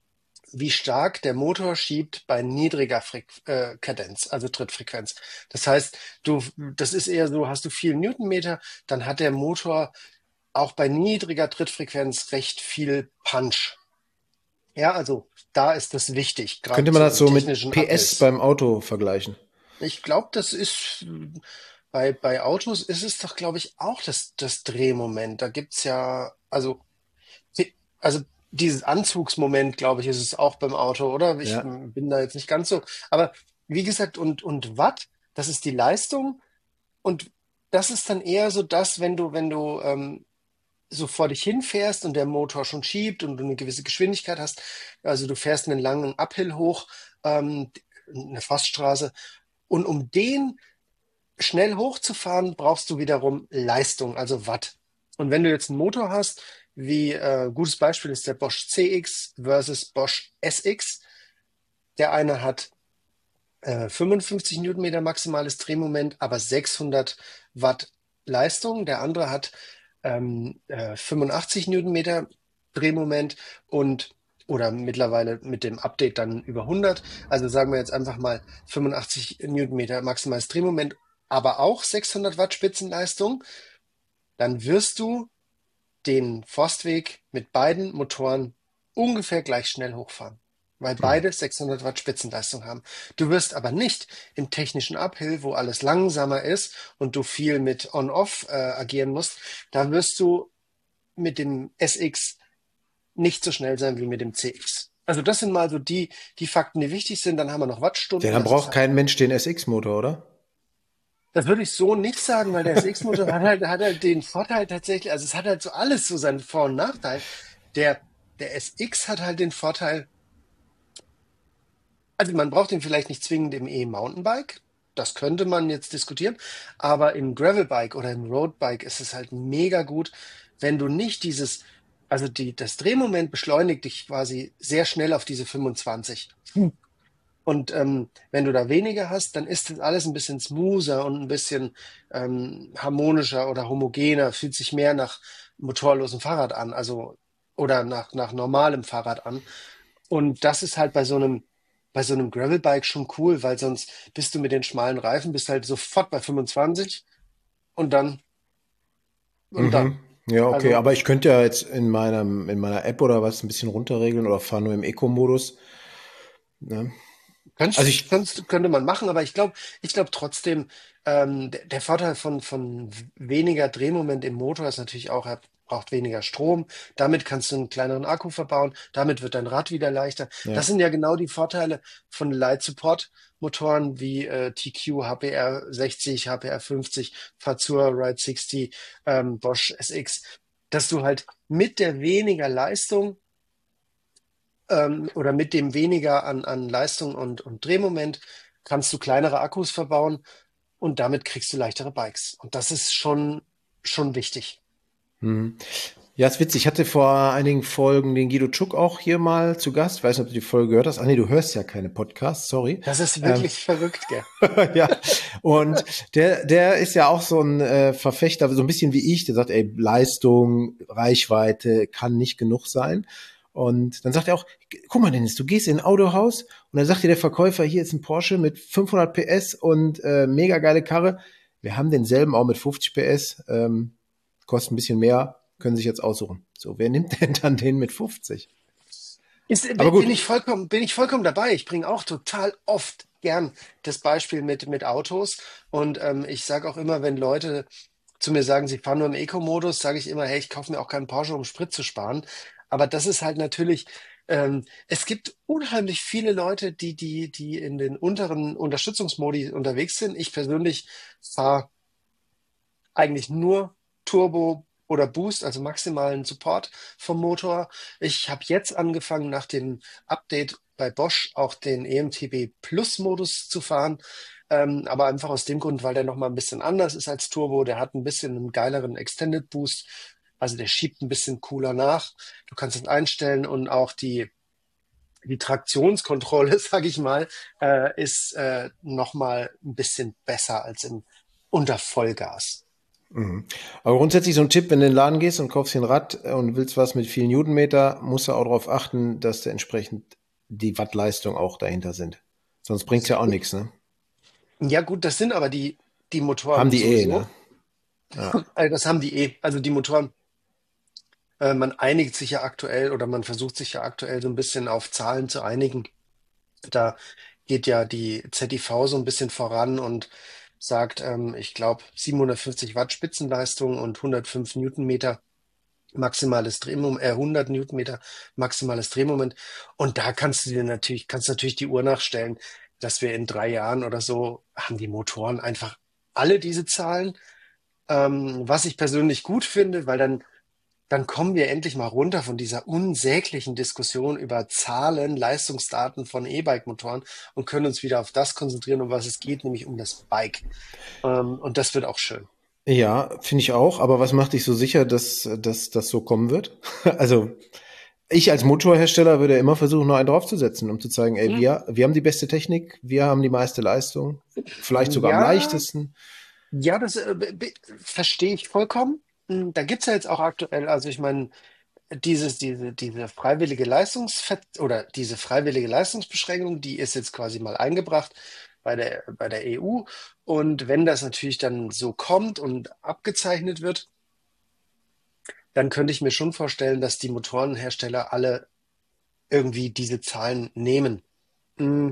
wie stark der Motor schiebt bei niedriger Freq äh, Kadenz, also Trittfrequenz. Das heißt, du, das ist eher so, hast du viel Newtonmeter, dann hat der Motor auch bei niedriger Trittfrequenz recht viel Punch. Ja, also da ist das wichtig, gerade Könnte man so das im so mit technischen P S Abriss. beim Auto vergleichen? Ich glaube, das ist bei, bei Autos ist es doch, glaube ich, auch das, das Drehmoment. Da gibt's ja, also also dieses Anzugsmoment, glaube ich, ist es auch beim Auto, oder? Ich Ja, m, bin da jetzt nicht ganz so. Aber wie gesagt, und, und Watt, das ist die Leistung, Und das ist dann eher so das, wenn du, wenn du ähm, so vor dich hinfährst und der Motor schon schiebt und du eine gewisse Geschwindigkeit hast. Also du fährst einen langen Uphill hoch, ähm, eine Forststraße. Und um den schnell hochzufahren, brauchst du wiederum Leistung, also Watt. Und wenn du jetzt einen Motor hast, wie äh, gutes Beispiel ist der Bosch C X versus Bosch S X. Der eine hat äh, fünfundfünfzig Newtonmeter maximales Drehmoment, aber sechshundert Watt Leistung. Der andere hat ähm, äh, fünfundachtzig Newtonmeter Drehmoment und oder mittlerweile mit dem Update dann über hundert. Also sagen wir jetzt einfach mal fünfundachtzig Newtonmeter maximales Drehmoment, aber auch sechshundert Watt Spitzenleistung. Dann wirst du den Forstweg mit beiden Motoren ungefähr gleich schnell hochfahren, weil Mhm. beide sechshundert Watt Spitzenleistung haben. Du wirst aber nicht im technischen Uphill, wo alles langsamer ist und du viel mit On-Off äh, agieren musst, da wirst du mit dem S X nicht so schnell sein wie mit dem C X. Also das sind mal so die, die Fakten, die wichtig sind. Dann haben wir noch Ja, Wattstunden. dann Das ist braucht halt, kein Mensch den S X-Motor, oder? das würde ich so nicht sagen, weil der S X-Motor hat halt, hat halt den Vorteil tatsächlich, also es hat halt so alles so seinen Vor- und Nachteil. Der, der S X hat halt den Vorteil, also man braucht ihn vielleicht nicht zwingend im E-Mountainbike. Das könnte man jetzt diskutieren. Aber im Gravelbike oder im Roadbike ist es halt mega gut, wenn du nicht dieses, also die, das Drehmoment beschleunigt dich quasi sehr schnell auf diese fünfundzwanzig. Und ähm, wenn du da weniger hast, dann ist das alles ein bisschen smoother und ein bisschen ähm, harmonischer oder homogener, fühlt sich mehr nach motorlosem Fahrrad an, also oder nach, nach normalem Fahrrad an. Und das ist halt bei so einem, bei so einem Gravelbike schon cool, weil sonst bist du mit den schmalen Reifen, bist halt sofort bei fünfundzwanzig und dann, und dann. Mhm. Ja, okay, Also aber ich könnte ja jetzt in meinem, in meiner App oder was ein bisschen runterregeln oder fahre nur im Eco-Modus. Ne? Also kannst, ich, kannst, könnte man machen, aber ich glaube, ich glaube trotzdem, ähm, der, der Vorteil von, von weniger Drehmoment im Motor ist natürlich auch, er braucht weniger Strom. Damit kannst du einen kleineren Akku verbauen. Damit wird dein Rad wieder leichter. Das ja. sind ja genau die Vorteile von Light Support Motoren wie äh, T Q, H P R sechzig, H P R fünfzig, Fazua Ride sechzig, ähm, Bosch S X, dass du halt mit der weniger Leistung ähm, oder mit dem weniger an, an Leistung und, und Drehmoment kannst du kleinere Akkus verbauen und damit kriegst du leichtere Bikes. Und das ist schon, schon wichtig. Mhm. Ja, ist witzig. Ich hatte vor einigen Folgen den Guido Tschuck auch hier mal zu Gast. Ich weiß nicht, ob du die Folge gehört hast. Ach nee, du hörst ja keine Podcasts, sorry. Das ist Ähm, wirklich verrückt, gell? ja, und der, der ist ja auch so ein äh, Verfechter, so ein bisschen wie ich, der sagt, ey, Leistung, Reichweite kann nicht genug sein. Und dann sagt er auch, guck mal, Dennis, du gehst in ein Autohaus und dann sagt dir der Verkäufer, hier ist ein Porsche mit fünfhundert P S und äh, mega geile Karre. Wir haben denselben auch mit fünfzig P S, ähm, kostet ein bisschen mehr, können sich jetzt aussuchen. So, wer nimmt denn dann den mit fünfzig? Ist, Aber bin gut, ich vollkommen, bin ich vollkommen dabei. Ich bringe auch total oft gern das Beispiel mit, mit Autos. Und ähm, ich sage auch immer, wenn Leute zu mir sagen, sie fahren nur im Eco-Modus, sage ich immer, hey, ich kaufe mir auch keinen Porsche, um Sprit zu sparen. Aber das ist halt natürlich, ähm, es gibt unheimlich viele Leute, die, die, die in den unteren Unterstützungsmodi unterwegs sind. Ich persönlich fahre eigentlich nur Turbo oder Boost, also maximalen Support vom Motor. Ich habe jetzt angefangen, nach dem Update bei Bosch auch den E M T B Plus Modus zu fahren. Ähm, aber einfach aus dem Grund, weil der nochmal ein bisschen anders ist als Turbo. Der hat ein bisschen einen geileren Extended Boost. Also der schiebt ein bisschen cooler nach. Du kannst es einstellen und auch die, die Traktionskontrolle, sage ich mal, äh, ist äh, nochmal ein bisschen besser als im unter Vollgas. mhm. Aber grundsätzlich so ein Tipp, wenn du in den Laden gehst und kaufst dir ein Rad äh, und willst was mit vielen Newtonmeter, musst du auch darauf achten, dass da entsprechend die Wattleistung auch dahinter sind. Sonst bringt's ja auch nichts, ne? Ja gut, das sind aber die, die Haben Motoren die eh, ne? sowieso. Ja. Also das haben die eh. Also die Motoren, äh, man einigt sich ja aktuell oder man versucht sich ja aktuell so ein bisschen auf Zahlen zu einigen. Da geht ja die Z I V so ein bisschen voran und sagt, ähm, ich glaube, siebenhundertfünfzig Watt Spitzenleistung und hundertfünf Newtonmeter maximales Drehmoment, äh, hundert Newtonmeter maximales Drehmoment. Und da kannst du dir natürlich, kannst natürlich die Uhr nachstellen, dass wir in drei Jahren oder so haben die Motoren einfach alle diese Zahlen, ähm, was ich persönlich gut finde, weil dann dann kommen wir endlich mal runter von dieser unsäglichen Diskussion über Zahlen, Leistungsdaten von E-Bike-Motoren und können uns wieder auf das konzentrieren, um was es geht, nämlich um das Bike. Ähm, und das wird auch schön. Ja, finde ich auch. Aber was macht dich so sicher, dass, dass das so kommen wird? Also ich als Motorhersteller würde immer versuchen, noch einen draufzusetzen, um zu zeigen, ey, Hm. wir, wir haben die beste Technik, wir haben die meiste Leistung, vielleicht sogar am Ja, leichtesten. ja, das äh, b- b- verstehe ich vollkommen. Hm, Da gibt's ja jetzt auch aktuell, also ich meine, dieses, diese, diese freiwillige Leistungsver oder diese freiwillige Leistungsbeschränkung, die ist jetzt quasi mal eingebracht bei der, bei der E U. Und wenn das natürlich dann so kommt und abgezeichnet wird, dann könnte ich mir schon vorstellen, dass die Motorenhersteller alle irgendwie diese Zahlen nehmen. Mm,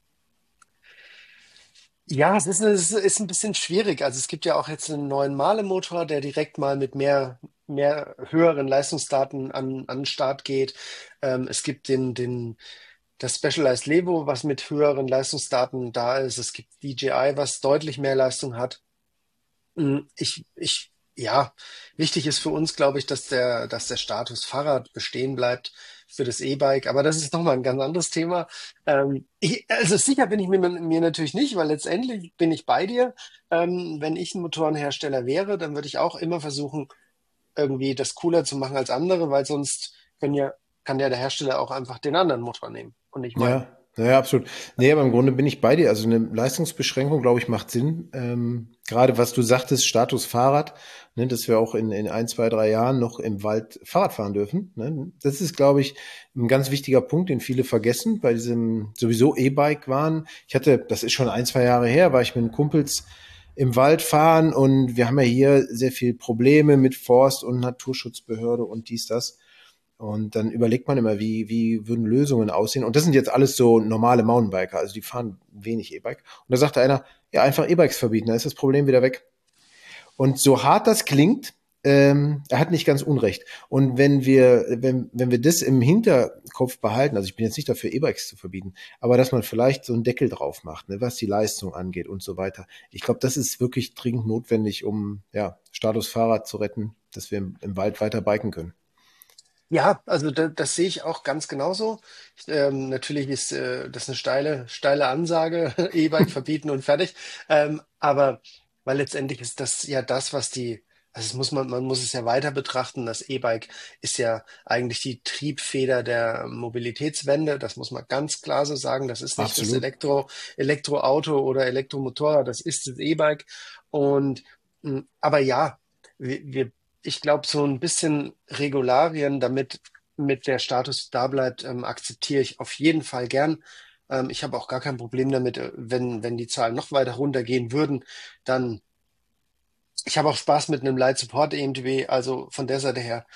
Ja, es ist, es ist ein bisschen schwierig. Also es gibt ja auch jetzt einen neuen Mahle-Motor, der direkt mal mit mehr, mehr höheren Leistungsdaten an, an den Start geht. Ähm, es gibt den, den, das Specialized Levo, was mit höheren Leistungsdaten da ist. Es gibt D J I, was deutlich mehr Leistung hat. Mm, Ich, ich, ja, wichtig ist für uns, glaube ich, dass der, dass der Status Fahrrad bestehen bleibt für das E-Bike. Aber das ist nochmal ein ganz anderes Thema. Ähm, ich, also sicher bin ich mir, mir natürlich nicht, weil letztendlich bin ich bei dir. Ähm, wenn ich ein Motorenhersteller wäre, dann würde ich auch immer versuchen, irgendwie das cooler zu machen als andere, weil sonst können ja, kann ja der Hersteller auch einfach den anderen Motor nehmen und nicht meinen. Ja, ja, absolut. Nee, aber im Grunde bin ich bei dir. Also eine Leistungsbeschränkung, glaube ich, macht Sinn. Ähm, gerade was du sagtest, Status Fahrrad, ne, dass wir auch in, in ein, zwei, drei Jahren noch im Wald Fahrrad fahren dürfen. Ne? Das ist, glaube ich, ein ganz wichtiger Punkt, den viele vergessen bei diesem sowieso E-Bike waren. Ich hatte, das ist schon ein, zwei Jahre her, war ich mit den Kumpels im Wald fahren und wir haben ja hier sehr viel Probleme mit Forst- und Naturschutzbehörde und dies, das. Und dann überlegt man immer, wie, wie würden Lösungen aussehen. Und das sind jetzt alles so normale Mountainbiker, also die fahren wenig E-Bike. Und da sagte einer, ja, einfach E-Bikes verbieten, dann ist das Problem wieder weg. Und so hart das klingt, ähm, er hat nicht ganz unrecht. Und wenn wir, wenn, wenn wir das im Hinterkopf behalten, also ich bin jetzt nicht dafür, E-Bikes zu verbieten, aber dass man vielleicht so einen Deckel drauf macht, ne, was die Leistung angeht und so weiter. Ich glaube, das ist wirklich dringend notwendig, um ja, Status Fahrrad zu retten, dass wir im, im Wald weiter biken können. Ja, also da, das sehe ich auch ganz genauso. Ich, ähm, natürlich ist äh, das eine steile, steile Ansage, E-Bike verbieten und fertig. Ähm, aber weil letztendlich ist das ja das, was die, also es muss man, man muss es ja weiter betrachten. Das E-Bike ist ja eigentlich die Triebfeder der Mobilitätswende. Das muss man ganz klar so sagen. Das ist nicht das Absolut. Elektro, Elektroauto oder Elektromotorrad, das ist das E-Bike. Und mh, aber ja, wir, wir ich glaube, so ein bisschen Regularien, damit mit der Status da bleibt, ähm, akzeptiere ich auf jeden Fall gern. Ähm, ich habe auch gar kein Problem damit, äh, wenn, wenn die Zahlen noch weiter runtergehen würden, dann, ich habe auch Spaß mit einem Light Support E M T B, also von der Seite her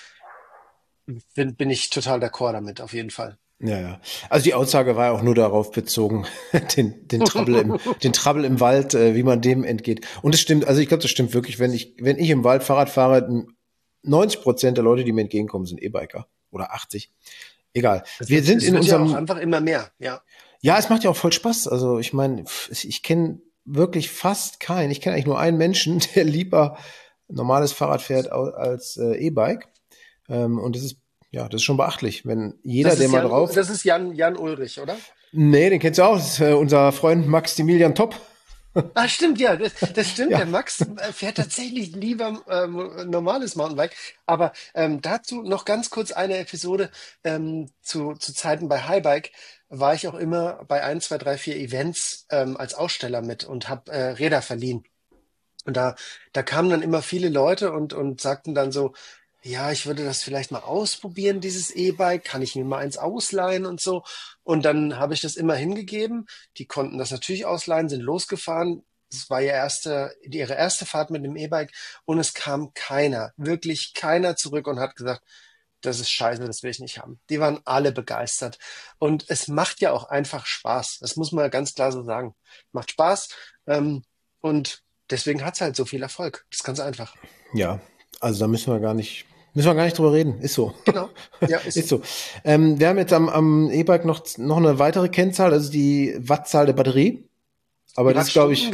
bin, bin ich total d'accord damit, auf jeden Fall. Ja, ja. Also die Aussage war ja auch nur darauf bezogen, den, den Trouble im, den Trouble im Wald, äh, wie man dem entgeht. Und es stimmt, also ich glaube, das stimmt wirklich, wenn ich, wenn ich im Wald Fahrrad fahre, neunzig Prozent der Leute, die mir entgegenkommen, sind E-Biker. Oder achtzig. Egal. Es Wir wird, sind es in wird ja auch unserem, einfach immer mehr, ja. ja, es macht ja auch voll Spaß. Also ich meine, ich, ich kenne wirklich fast keinen. Ich kenne eigentlich nur einen Menschen, der lieber normales Fahrrad fährt au- als äh, E-Bike. Ähm, und das ist, ja, das ist schon beachtlich, wenn jeder, Das der ist mal Jan, U- drauf. das ist Jan, Jan Ulrich, oder? Nee, den kennst du auch. Das ist äh, unser Freund Maximilian Topp. Ah, stimmt, ja, das, das stimmt. Der Ja, Max äh, fährt tatsächlich lieber ähm, normales Mountainbike. Aber ähm, dazu noch ganz kurz eine Episode. Ähm, zu, zu Zeiten bei Highbike war ich auch immer bei ein, zwei, drei, vier Events ähm, als Aussteller mit und habe äh, Räder verliehen. Und da, da kamen dann immer viele Leute und, und sagten dann so, ja, ich würde das vielleicht mal ausprobieren, dieses E-Bike. Kann ich mir mal eins ausleihen und so? Und dann habe ich das immer hingegeben. Die konnten das natürlich ausleihen, sind losgefahren. Es war ihr erste, ihre erste Fahrt mit dem E-Bike und es kam keiner, wirklich keiner zurück und hat gesagt, das ist scheiße, das will ich nicht haben. Die waren alle begeistert. Und es macht ja auch einfach Spaß. Das muss man ganz klar so sagen. Macht Spaß. Ähm, und deswegen hat es halt so viel Erfolg. Das ist ganz einfach. ja. Also da müssen wir gar nicht, müssen wir gar nicht drüber reden. Ist so. Genau. Ja, ist Ist so. so. Ähm, wir haben jetzt am, am E-Bike noch, noch eine weitere Kennzahl, also die Wattzahl der Batterie. Aber Die das ist, glaube Wattstunden, ich, genau.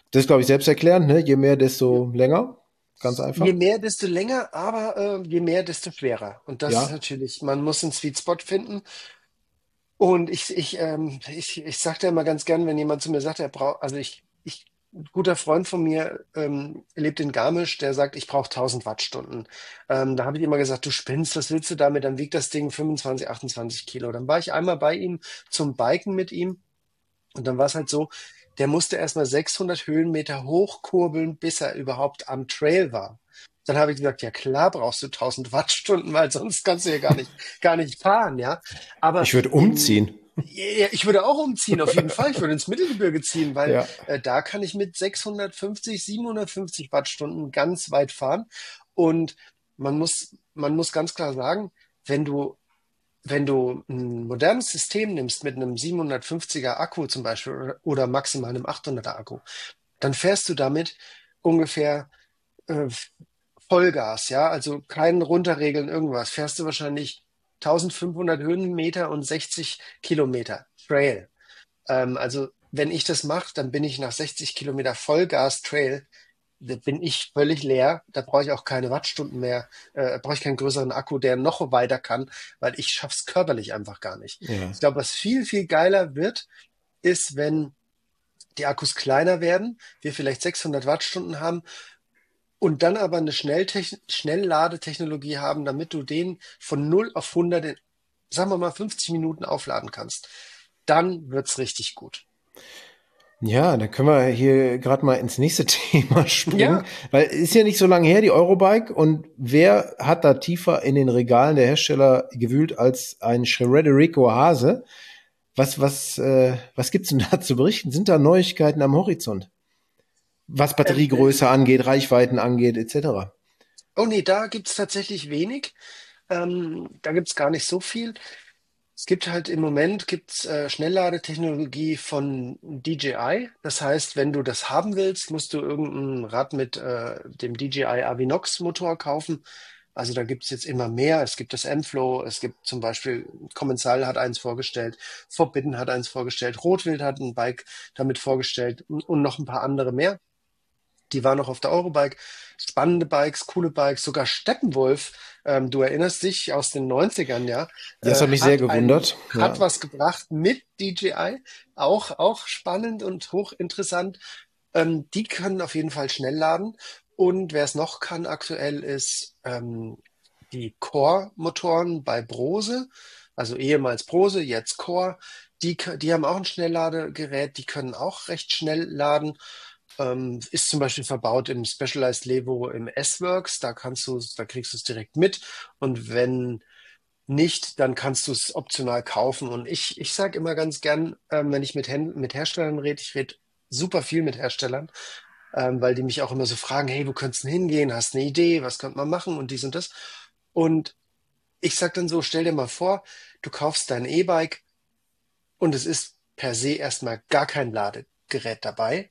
Das ist, glaube ich, selbsterklärend, ne? Je mehr, desto länger. Ganz Je einfach. mehr, desto länger, aber äh, je mehr, desto schwerer. Und das ist Ja. natürlich, man muss einen Sweet Spot finden. Und ich, ich, ähm, ich, ich sage da immer ganz gern, wenn jemand zu mir sagt, er braucht, also ich, ich, ein guter Freund von mir ähm, lebt in Garmisch, der sagt, ich brauche tausend Wattstunden. Ähm, da habe ich immer gesagt, du spinnst, was willst du damit? Dann wiegt das Ding fünfundzwanzig, achtundzwanzig Kilo. Dann war ich einmal bei ihm zum Biken mit ihm und dann war es halt so, der musste erstmal sechshundert Höhenmeter hochkurbeln, bis er überhaupt am Trail war. Dann habe ich gesagt, ja klar brauchst du tausend Wattstunden, weil sonst kannst du ja gar nicht, gar nicht fahren, ja. Aber Ich würde in, umziehen. ja, ich würde auch umziehen, auf jeden Fall. Ich würde ins Mittelgebirge ziehen, weil Ja. äh, da kann ich mit sechshundertfünfzig, siebenhundertfünfzig Wattstunden ganz weit fahren. Und man muss, man muss ganz klar sagen, wenn du wenn du ein modernes System nimmst mit einem siebenhundertfünfziger Akku zum Beispiel oder, oder maximal einem achthunderter Akku, dann fährst du damit ungefähr äh, Vollgas, ja, also kein runterregeln irgendwas, fährst du wahrscheinlich eintausendfünfhundert Höhenmeter und sechzig Kilometer Trail. Ähm, also wenn ich das mache, dann bin ich nach sechzig Kilometer Vollgas Trail, da bin ich völlig leer. Da brauche ich auch keine Wattstunden mehr, äh, brauche ich keinen größeren Akku, der noch weiter kann, weil ich schaff's körperlich einfach gar nicht. Ja. Ich glaube, was viel, viel geiler wird, ist, wenn die Akkus kleiner werden, wir vielleicht sechshundert Wattstunden haben und dann aber eine Schnelltech- Schnellladetechnologie haben, damit du den von null auf hundert in, sagen wir mal, fünfzig Minuten aufladen kannst. Dann wird's richtig gut. Ja, dann können wir hier gerade mal ins nächste Thema springen, Ja, weil ist ja nicht so lange her, die Eurobike, und wer hat da tiefer in den Regalen der Hersteller gewühlt als ein Frederico Hase? Was, was, äh, was gibt's denn da zu berichten? Sind da Neuigkeiten am Horizont? Was ähm, Batteriegröße angeht, Reichweiten angeht, et cetera. oh nee, da gibt's tatsächlich wenig. Ähm, da gibt's gar nicht so viel. Es gibt halt im Moment gibt's äh, Schnellladetechnologie von D J I. Das heißt, wenn du das haben willst, musst du irgendein Rad mit äh, dem D J I Avinox Motor kaufen. Also da gibt's jetzt immer mehr. Es gibt das M-Flow, es gibt zum Beispiel, Commencal hat eins vorgestellt, Forbidden hat eins vorgestellt, Rotwild hat ein Bike damit vorgestellt und, und noch ein paar andere mehr. Die war noch auf der Eurobike. Spannende Bikes, coole Bikes, sogar Steppenwolf, ähm, du erinnerst dich aus den neunzigern, ja, Das äh, hat mich sehr hat ein, gewundert. hat Ja. was gebracht mit D J I. Auch, auch spannend und hochinteressant. Ähm, die können auf jeden Fall schnell laden. Und wer es noch kann aktuell ist ähm, die Core-Motoren bei Brose, also ehemals Brose, jetzt Core. Die, k- die haben auch ein Schnellladegerät, die können auch recht schnell laden. Ähm, ist zum Beispiel verbaut im Specialized Levo im S-Works, da kannst du, da kriegst du es direkt mit. Und wenn nicht, dann kannst du es optional kaufen. Und ich, ich sage immer ganz gern, ähm, wenn ich mit, Hen mit Herstellern rede, ich rede super viel mit Herstellern, ähm, weil die mich auch immer so fragen, hey, wo könntest du denn hingehen? Hast du eine Idee? Was könnte man machen? Und dies und das. Und ich sag dann so, stell dir mal vor, du kaufst dein E-Bike und es ist per se erstmal gar kein Ladegerät dabei.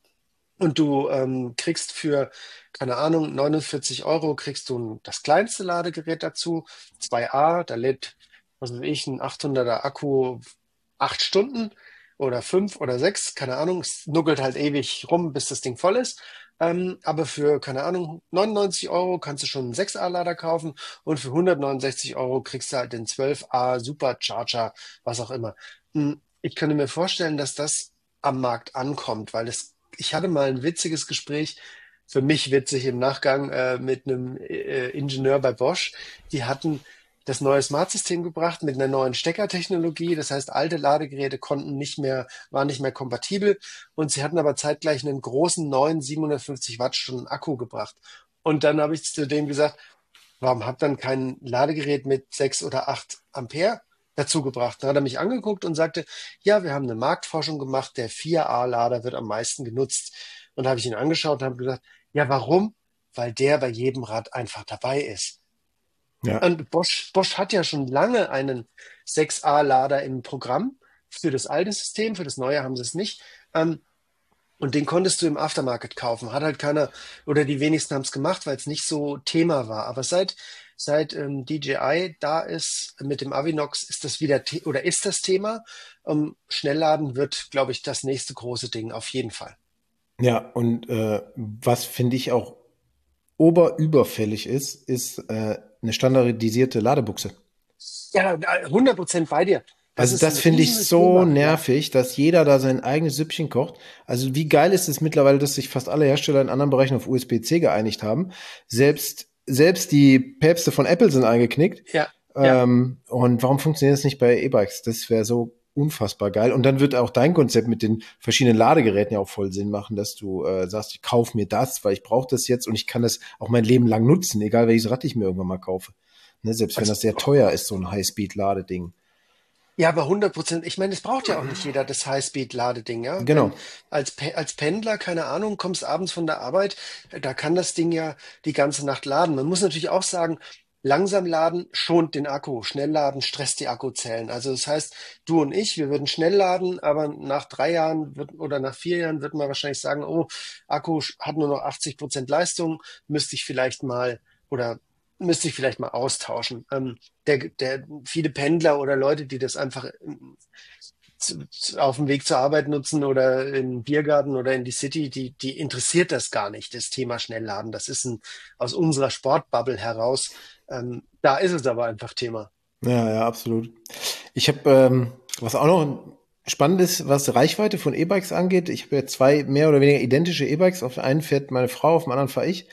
Und du ähm, kriegst für, keine Ahnung, neunundvierzig Euro kriegst du ein, das kleinste Ladegerät dazu, zwei a, da lädt, was weiß ich, ein achthunderter Akku acht Stunden oder fünf oder sechs, keine Ahnung, es nuckelt halt ewig rum, bis das Ding voll ist. Ähm, aber für, keine Ahnung, neunundneunzig Euro kannst du schon einen sechs a-Lader kaufen und für hundertneunundsechzig Euro kriegst du halt den zwölf a Supercharger, was auch immer. Hm, Ich könnte mir vorstellen, dass das am Markt ankommt, weil es ich hatte mal ein witziges Gespräch, für mich witzig im Nachgang, äh, mit einem äh, Ingenieur bei Bosch. Die hatten das neue Smart-System gebracht mit einer neuen Steckertechnologie. Das heißt, alte Ladegeräte konnten nicht mehr, waren nicht mehr kompatibel. Und sie hatten aber zeitgleich einen großen neuen siebenhundertfünfzig Wattstunden Akku gebracht. Und dann habe ich zu dem gesagt, warum habt ihr dann kein Ladegerät mit sechs oder acht Ampere dazu gebracht? Dann hat er mich angeguckt und sagte, ja, wir haben eine Marktforschung gemacht, der vier a-Lader wird am meisten genutzt. Und da habe ich ihn angeschaut und habe gesagt, ja, warum? Weil der bei jedem Rad einfach dabei ist. Ja. Und Bosch, Bosch hat ja schon lange einen sechs a-Lader im Programm für das alte System, für das neue haben sie es nicht. Ähm, und den konntest du im Aftermarket kaufen. Hat halt keiner, oder die wenigsten haben es gemacht, weil es nicht so Thema war. Aber seit, seit ähm, D J I da ist, mit dem Avinox, ist das wieder, The oder ist das Thema. Ähm, Schnellladen wird, glaube ich, das nächste große Ding, auf jeden Fall. Ja, und äh, was finde ich auch oberüberfällig ist, ist äh, eine standardisierte Ladebuchse. Ja, äh, hundert Prozent bei dir. Das Also ist das ein finde ich riesen so Thema, ja. nervig, dass jeder da sein eigenes Süppchen kocht. Also wie geil ist es mittlerweile, dass sich fast alle Hersteller in anderen Bereichen auf U S B-C geeinigt haben. Selbst, selbst die Päpste von Apple sind eingeknickt. Ja, ja. Ähm, und warum funktioniert das nicht bei E-Bikes? Das wäre so unfassbar geil. Und dann wird auch dein Konzept mit den verschiedenen Ladegeräten ja auch voll Sinn machen, dass du äh, sagst, ich kaufe mir das, weil ich brauche das jetzt und ich kann das auch mein Leben lang nutzen, egal welches Rad ich mir irgendwann mal kaufe. Ne, selbst wenn Also, das sehr teuer ist, so ein High-Speed-Ladeding. ja, aber hundert Prozent. Ich meine, es braucht ja auch nicht jeder das Highspeed-Ladeding, ja. Wenn Genau. als, Pe- als Pendler, keine Ahnung, kommst abends von der Arbeit, äh, da kann das Ding ja die ganze Nacht laden. Man muss natürlich auch sagen, langsam laden schont den Akku, schnell laden stresst die Akkuzellen. Also das heißt, du und ich, wir würden schnell laden, aber nach drei Jahren wird, oder nach vier Jahren wird man wahrscheinlich sagen, oh, Akku sch- hat nur noch achtzig Prozent Leistung, müsste ich vielleicht mal oder müsste ich vielleicht mal austauschen. Ähm, der, der, viele Pendler oder Leute, die das einfach ähm, zu, zu, auf dem Weg zur Arbeit nutzen oder in den Biergarten oder in die City, die, die interessiert das gar nicht, das Thema Schnellladen. Das ist ein, aus unserer Sportbubble heraus. Ähm, da ist es aber einfach Thema. Ja, ja, absolut. Ich habe, ähm, was auch noch spannend ist, was Reichweite von E-Bikes angeht. Ich habe ja zwei mehr oder weniger identische E-Bikes. Auf der einen fährt meine Frau, auf dem anderen fahre ich.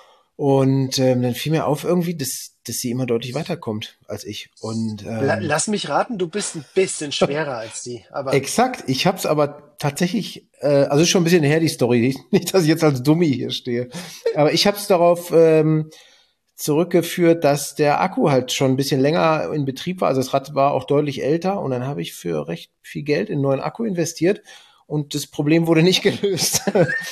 Und ähm, dann fiel mir auf irgendwie, dass, dass sie immer deutlich weiterkommt als ich. Und La, ähm, lass mich raten, du bist ein bisschen schwerer als die, aber exakt, ich habe es aber tatsächlich, äh, also ist schon ein bisschen her die Story, nicht, dass ich jetzt als Dummi hier stehe, aber ich habe es darauf ähm, zurückgeführt, dass der Akku halt schon ein bisschen länger in Betrieb war. Also das Rad war auch deutlich älter und dann habe ich für recht viel Geld in einen neuen Akku investiert und das Problem wurde nicht gelöst.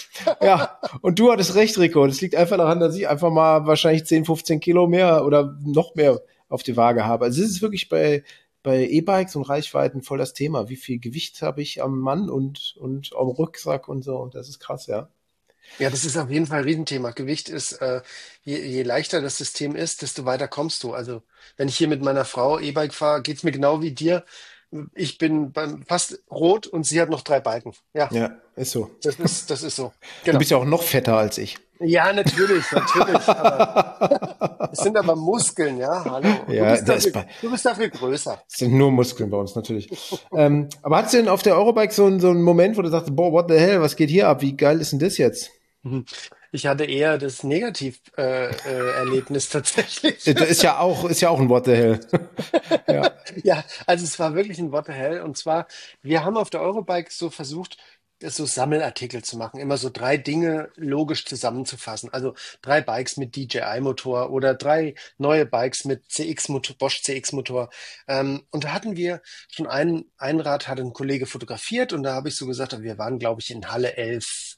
Ja, und du hattest recht, Rico. Das liegt einfach daran, dass ich einfach mal wahrscheinlich zehn, fünfzehn Kilo mehr oder noch mehr auf die Waage habe. Also es ist wirklich bei, bei E-Bikes und Reichweiten voll das Thema. Wie viel Gewicht habe ich am Mann und, und am Rucksack und so. Und das ist krass, ja. ja, das ist auf jeden Fall ein Riesenthema. Gewicht ist, äh, je, je leichter das System ist, desto weiter kommst du. Also, wenn ich hier mit meiner Frau E-Bike fahre, geht's mir genau wie dir. Ich bin beim, fast rot und sie hat noch drei Balken. Ja, Ja, ist so. das ist, das ist so. Du Genau. bist ja auch noch fetter als ich. Ja, natürlich, natürlich. Aber es sind aber Muskeln, ja. Hallo. Und du Ja, bist da ist dafür, bei, du bist dafür größer. es sind nur Muskeln bei uns natürlich. Ähm, aber hattest du denn auf der Eurobike so, einen- so einen Moment, wo du sagst, boah, what the hell, was geht hier ab? Wie geil ist denn das jetzt? Mhm. Ich hatte eher das Negativ-Erlebnis äh, äh, Erlebnis tatsächlich. Das ist ja auch, ist ja auch ein what the hell. Ja, Ja, also es war wirklich ein What the hell. Und zwar, wir haben auf der Eurobike so versucht, so Sammelartikel zu machen, immer so drei Dinge logisch zusammenzufassen. Also drei Bikes mit D J I-Motor oder drei neue Bikes mit C X-Motor, Bosch C X-Motor. Ähm, und da hatten wir schon ein, ein Rad, hat ein Kollege fotografiert und da habe ich so gesagt, wir waren, glaube ich, in Halle elf,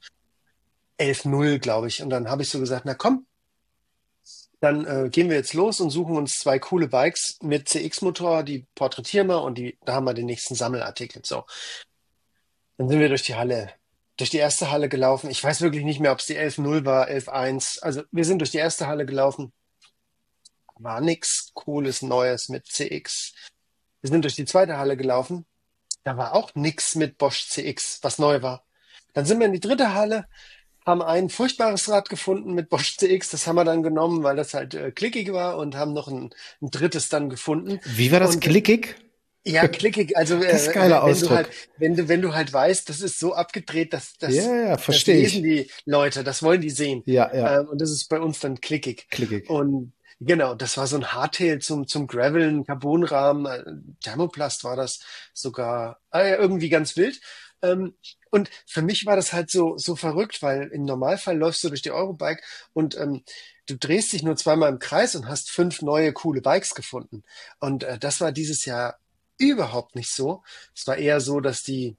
elf null, glaube ich. Und dann habe ich so gesagt, na komm, dann äh, gehen wir jetzt los und suchen uns zwei coole Bikes mit C X-Motor, die porträtieren wir und die, da haben wir den nächsten Sammelartikel. So, dann sind wir durch die Halle, durch die erste Halle gelaufen. Ich weiß wirklich nicht mehr, ob es die elf null war, elf eins. Also wir sind durch die erste Halle gelaufen. War nix Cooles Neues mit C X. Wir sind durch die zweite Halle gelaufen. Da war auch nix mit Bosch C X, was neu war. Dann sind wir in die dritte Halle, haben ein furchtbares Rad gefunden mit Bosch C X. Das haben wir dann genommen, weil das halt äh, klickig war und haben noch ein, ein drittes dann gefunden. wie war das Und äh, klickig? ja, klickig, also Das ist ein äh, geiler wenn wenn du halt, Ausdruck. wenn du, wenn du halt weißt, das ist so abgedreht, dass Ja, das, ja, das verstehe lesen ich. die Leute, das wollen die sehen. Ja, ja, Ähm, und das ist bei uns dann klickig. klickig. Und genau, das war so ein Hardtail zum, zum Graveln, Carbonrahmen, äh, Thermoplast war das sogar, ah, ja, irgendwie ganz wild. Ähm, und für mich war das halt so, so verrückt, weil im Normalfall läufst du durch die Eurobike und ähm, du drehst dich nur zweimal im Kreis und hast fünf neue coole Bikes gefunden. Und äh, das war dieses Jahr überhaupt nicht so. Es war eher so, dass die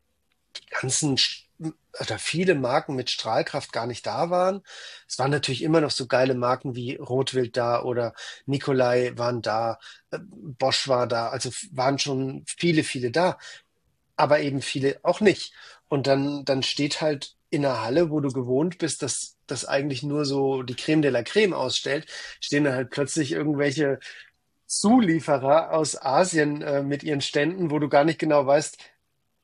ganzen Sch- oder viele Marken mit Strahlkraft gar nicht da waren. Es waren natürlich immer noch so geile Marken wie Rotwild da oder Nicolai waren da, äh, Bosch war da, also f- waren schon viele, viele da, aber eben viele auch nicht. Und dann, dann steht halt in einer Halle, wo du gewohnt bist, dass das eigentlich nur so die Creme de la Creme ausstellt, stehen dann halt plötzlich irgendwelche Zulieferer aus Asien äh, mit ihren Ständen, wo du gar nicht genau weißt,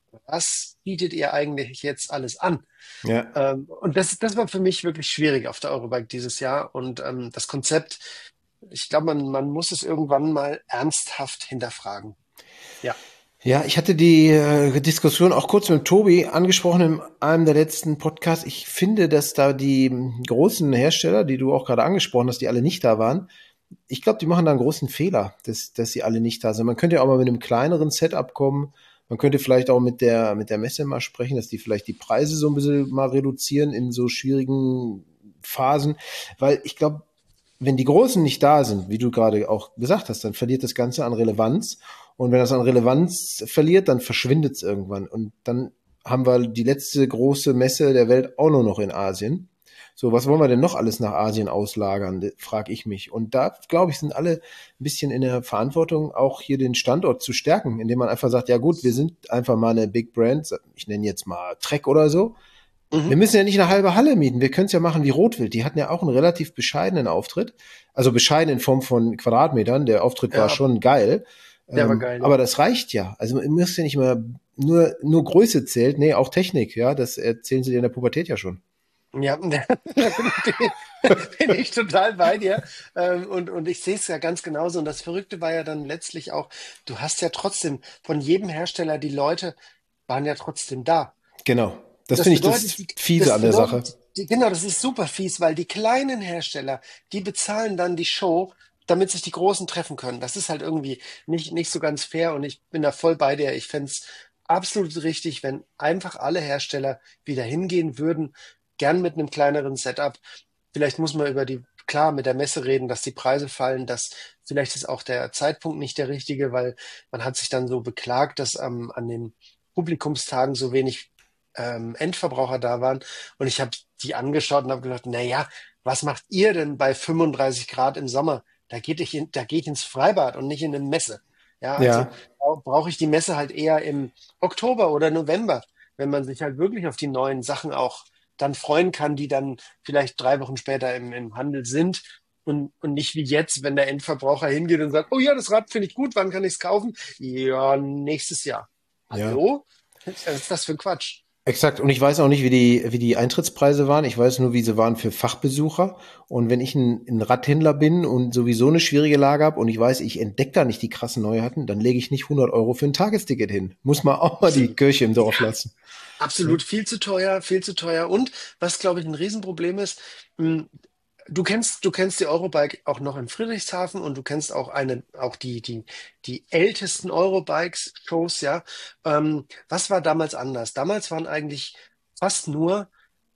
was bietet ihr eigentlich jetzt alles an? Ja. Ähm, und das, das war für mich wirklich schwierig auf der Eurobike dieses Jahr. Und ähm, das Konzept, ich glaube, man, man muss es irgendwann mal ernsthaft hinterfragen. Ja. Ja, ich hatte die äh, Diskussion auch kurz mit Tobi angesprochen in einem der letzten Podcasts. Ich finde, dass da die ähm, großen Hersteller, die du auch gerade angesprochen hast, die alle nicht da waren, ich glaube, die machen da einen großen Fehler, dass, dass sie alle nicht da sind. Man könnte ja auch mal mit einem kleineren Setup kommen. Man könnte vielleicht auch mit der, mit der Messe mal sprechen, dass die vielleicht die Preise so ein bisschen mal reduzieren in so schwierigen Phasen. Weil ich glaube, wenn die Großen nicht da sind, wie du gerade auch gesagt hast, dann verliert das Ganze an Relevanz. Und wenn das an Relevanz verliert, dann verschwindet es irgendwann. Und dann haben wir die letzte große Messe der Welt auch nur noch in Asien. So, was wollen wir denn noch alles nach Asien auslagern, frage ich mich. Und da, glaube ich, sind alle ein bisschen in der Verantwortung, auch hier den Standort zu stärken, indem man einfach sagt, ja gut, wir sind einfach mal eine Big Brand, ich nenne jetzt mal Trek oder so. Wir Mhm. müssen ja nicht eine halbe Halle mieten. Wir können es ja machen wie Rotwild. Die hatten ja auch einen relativ bescheidenen Auftritt. Also bescheiden in Form von Quadratmetern. Der Auftritt war Ja, schon geil. der war Ähm, geil, aber ja. das reicht ja. Also man muss ja nicht mehr nur, nur Größe zählt. Nee, auch Technik. Ja, das erzählen sie dir in der Pubertät ja schon. Ja, da bin ich, bin ich total bei dir. Ähm, und, und ich sehe es ja ganz genauso. Und das Verrückte war ja dann letztlich auch, du hast ja trotzdem von jedem Hersteller, die Leute waren ja trotzdem da. Genau. Das Das finde ich bedeutet, das die, Fiese das an der Sache. bedeutet, die, genau, das ist super fies, weil die kleinen Hersteller, die bezahlen dann die Show, damit sich die Großen treffen können. Das ist halt irgendwie nicht, nicht so ganz fair und ich bin da voll bei dir. Ich fänd's absolut richtig, wenn einfach alle Hersteller wieder hingehen würden, gern mit einem kleineren Setup. Vielleicht muss man über die, klar, mit der Messe reden, dass die Preise fallen, dass vielleicht ist auch der Zeitpunkt nicht der richtige, weil man hat sich dann so beklagt, dass ähm, an den Publikumstagen so wenig ähm, Endverbraucher da waren. Und ich habe die angeschaut und habe gedacht, na ja, was macht ihr denn bei fünfunddreißig Grad im Sommer? Da geht ich in, da gehe ich ins Freibad und nicht in eine Messe. Ja, also Ja, brau- brauche ich die Messe halt eher im Oktober oder November, wenn man sich halt wirklich auf die neuen Sachen auch dann freuen kann, die dann vielleicht drei Wochen später im, im Handel sind. Und, und nicht wie jetzt, wenn der Endverbraucher hingeht und sagt, oh ja, das Rad finde ich gut, wann kann ich es kaufen? Ja, nächstes Jahr. ja. Hallo? Was ist das für ein Quatsch? Exakt. Und ich weiß auch nicht, wie die, wie die Eintrittspreise waren. Ich weiß nur, wie sie waren für Fachbesucher. Und wenn ich ein, ein Radhändler bin und sowieso eine schwierige Lage habe und ich weiß, ich entdecke da nicht die krassen Neuheiten, dann lege ich nicht hundert Euro für ein Tagesticket hin. Muss man auch mal die Absolut. Kirche im Dorf Ja, lassen. Ne? absolut viel zu teuer, viel zu teuer. Und was, glaube ich, ein Riesenproblem ist, mh, du kennst, du kennst die Eurobike auch noch in Friedrichshafen und du kennst auch eine, auch die, die, die ältesten Eurobikes-Shows, ja. Ähm, was war damals anders? Damals waren eigentlich fast nur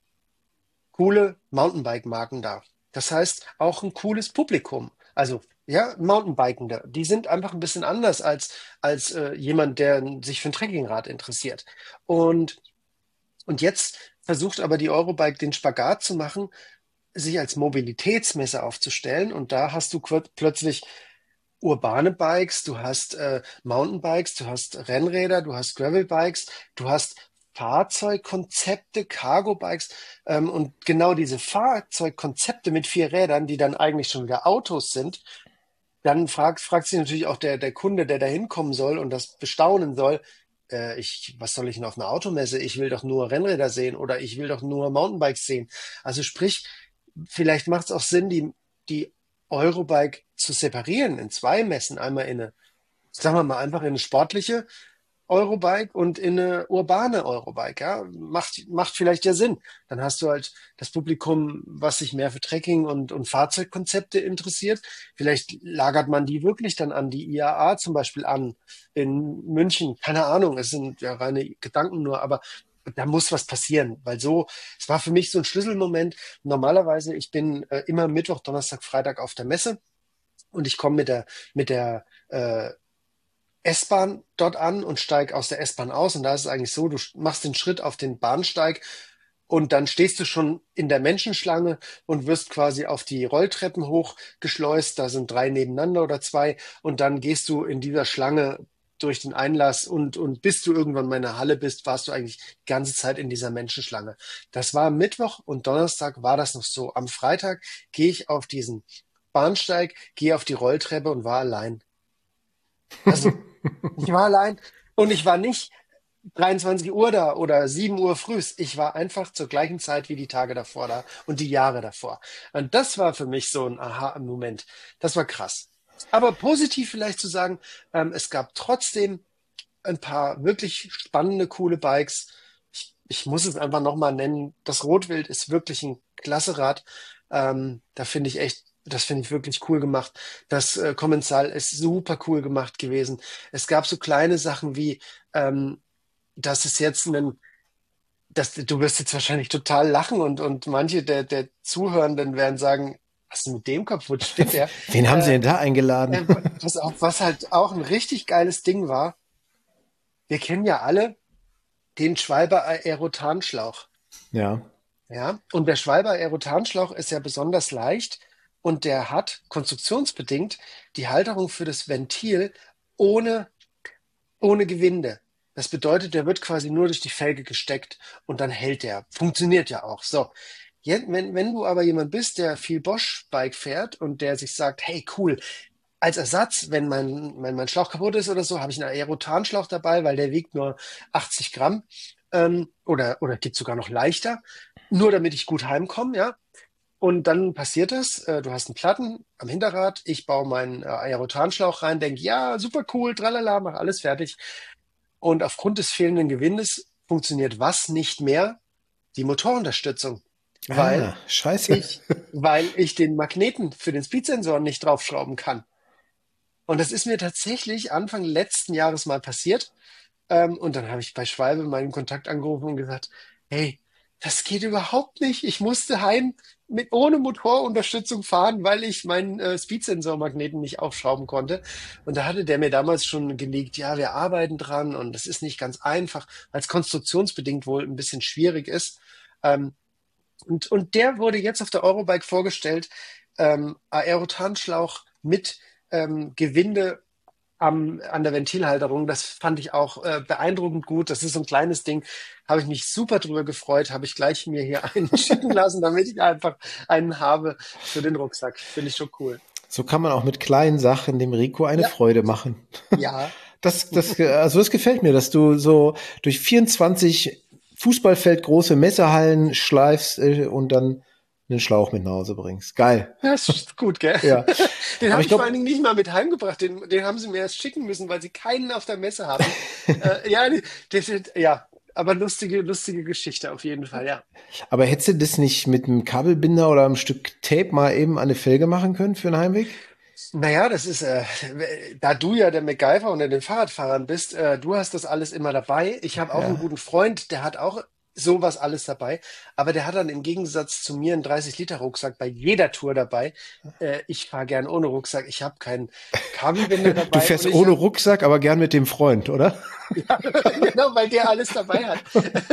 coole Mountainbike-Marken da. Das heißt, auch ein cooles Publikum. Also, ja, Mountainbikende, die sind einfach ein bisschen anders als, als äh, jemand, der sich für ein Trekkingrad interessiert. Und, und jetzt versucht aber die Eurobike den Spagat zu machen, sich als Mobilitätsmesse aufzustellen. Und da hast du kur- plötzlich urbane Bikes, du hast äh, Mountainbikes, du hast Rennräder, du hast Gravelbikes, du hast Fahrzeugkonzepte, Cargo-Bikes ähm, und genau diese Fahrzeugkonzepte mit vier Rädern, die dann eigentlich schon wieder Autos sind, dann fragt, fragt sich natürlich auch der, der Kunde, der da hinkommen soll und das bestaunen soll, äh, ich, was soll ich denn auf einer Automesse? Ich will doch nur Rennräder sehen oder ich will doch nur Mountainbikes sehen. Also sprich, vielleicht macht es auch Sinn, die, die Eurobike zu separieren in zwei Messen. Einmal in eine, sagen wir mal, einfach in eine sportliche Eurobike und in eine urbane Eurobike. Ja? Macht, macht vielleicht ja Sinn. Dann hast du halt das Publikum, was sich mehr für Trekking und, und Fahrzeugkonzepte interessiert. Vielleicht lagert man die wirklich dann an die I A A zum Beispiel an in München. Keine Ahnung, es sind ja reine Gedanken nur, aber da muss was passieren, weil so, es war für mich so ein Schlüsselmoment. Normalerweise, ich bin äh, immer Mittwoch, Donnerstag, Freitag auf der Messe und ich komme mit der, mit der äh, S-Bahn dort an und steige aus der S-Bahn aus. Und da ist es eigentlich so, du machst den Schritt auf den Bahnsteig und dann stehst du schon in der Menschenschlange und wirst quasi auf die Rolltreppen hochgeschleust. Da sind drei nebeneinander oder zwei. Und dann gehst du in dieser Schlange durch den Einlass und, und bis du irgendwann mal in der Halle bist, warst du eigentlich die ganze Zeit in dieser Menschenschlange. Das war Mittwoch und Donnerstag war das noch so. Am Freitag gehe ich auf diesen Bahnsteig, gehe auf die Rolltreppe und war allein. Also ich war allein und ich war nicht. dreiundzwanzig Uhr da oder sieben Uhr frühs. Ich war einfach zur gleichen Zeit wie die Tage davor da und die Jahre davor. Und das war für mich so ein Aha-Moment. Das war krass. Aber positiv vielleicht zu sagen, ähm, es gab trotzdem ein paar wirklich spannende, coole Bikes. Ich, ich muss es einfach nochmal nennen. Das Rotwild ist wirklich ein klasse Rad. Ähm, da finde ich echt, das finde ich wirklich cool gemacht. Das äh, Commencal ist super cool gemacht gewesen. Es gab so kleine Sachen wie, ähm, dass es jetzt einen, dass, du wirst jetzt wahrscheinlich total lachen und, und manche der, der Zuhörenden werden sagen, was ist denn mit dem kaputt? Spinnt der? Wen haben Sie Äh, denn da eingeladen? äh, was, auch, was halt auch ein richtig geiles Ding war, wir kennen ja alle den Schwalbe Aerotanschlauch. Ja. Ja, und der Schwalbe Aerotanschlauch ist ja besonders leicht und der hat konstruktionsbedingt die Halterung für das Ventil ohne, ohne Gewinde. Das bedeutet, der wird quasi nur durch die Felge gesteckt und dann hält der. Funktioniert ja auch. So. Jetzt, wenn, wenn du aber jemand bist, der viel Bosch-Bike fährt und der sich sagt, hey, cool, als Ersatz, wenn mein, mein, mein Schlauch kaputt ist oder so, habe ich einen Aerotanschlauch dabei, weil der wiegt nur achtzig Gramm ähm, oder, oder geht sogar noch leichter, nur damit ich gut heimkomme, ja. Und dann passiert das, äh, du hast einen Platten am Hinterrad, ich baue meinen äh, Aerotanschlauch rein, denke, ja, super cool, tralala, mach alles fertig. Und aufgrund des fehlenden Gewindes funktioniert was nicht mehr? Die Motorunterstützung. Weil Ah, scheiße. ich, weil ich den Magneten für den Speedsensor nicht draufschrauben kann. Und das ist mir tatsächlich Anfang letzten Jahres mal passiert. Ähm, und dann habe ich bei Schwalbe meinen Kontakt angerufen und gesagt, hey, das geht überhaupt nicht. Ich musste heim mit ohne Motorunterstützung fahren, weil ich meinen äh, Speedsensor-Magneten nicht aufschrauben konnte. Und da hatte der mir damals schon gelegt, ja, wir arbeiten dran und das ist nicht ganz einfach, weil es konstruktionsbedingt wohl ein bisschen schwierig ist. Ähm, und, und der wurde jetzt auf der Eurobike vorgestellt, ähm, Aerotanschlauch mit ähm, Gewinde am, an der Ventilhalterung. Das fand ich auch äh, beeindruckend gut. Das ist so ein kleines Ding. Habe ich mich super drüber gefreut. Habe ich gleich mir hier einen schicken lassen, damit ich einfach einen habe für den Rucksack. Finde ich schon cool. So kann man auch mit kleinen Sachen dem Rico eine Ja, Freude machen. ja, Das, das, also das gefällt mir, dass du so durch vierundzwanzig Fußballfeldgroße Messehallen schleifst äh, und dann einen Schlauch mit nach Hause bringst. Geil. das ist gut, gell? Ja. Den Aber habe ich ich vor allen glaube, Dingen nicht mal mit heimgebracht. Den, den haben sie mir erst schicken müssen, weil sie keinen auf der Messe hatten. Äh, ja, die, die, die, ja, aber lustige, lustige Geschichte auf jeden Fall, ja. aber hättest du das nicht mit einem Kabelbinder oder einem Stück Tape mal eben an eine Felge machen können für einen Heimweg? Naja, das ist, äh, da du ja der MacGyver unter den Fahrradfahrern bist, äh, du hast das alles immer dabei. Ich habe auch einen Ja. guten Freund, der hat auch sowas alles dabei, aber der hat dann im Gegensatz zu mir einen dreißig Liter Rucksack bei jeder Tour dabei. Äh, ich fahre gern ohne Rucksack, ich habe keinen Kabelbinder Du dabei und fährst ich ohne habe, Rucksack, aber gern mit dem Freund, oder? ja, genau, weil der alles dabei hat.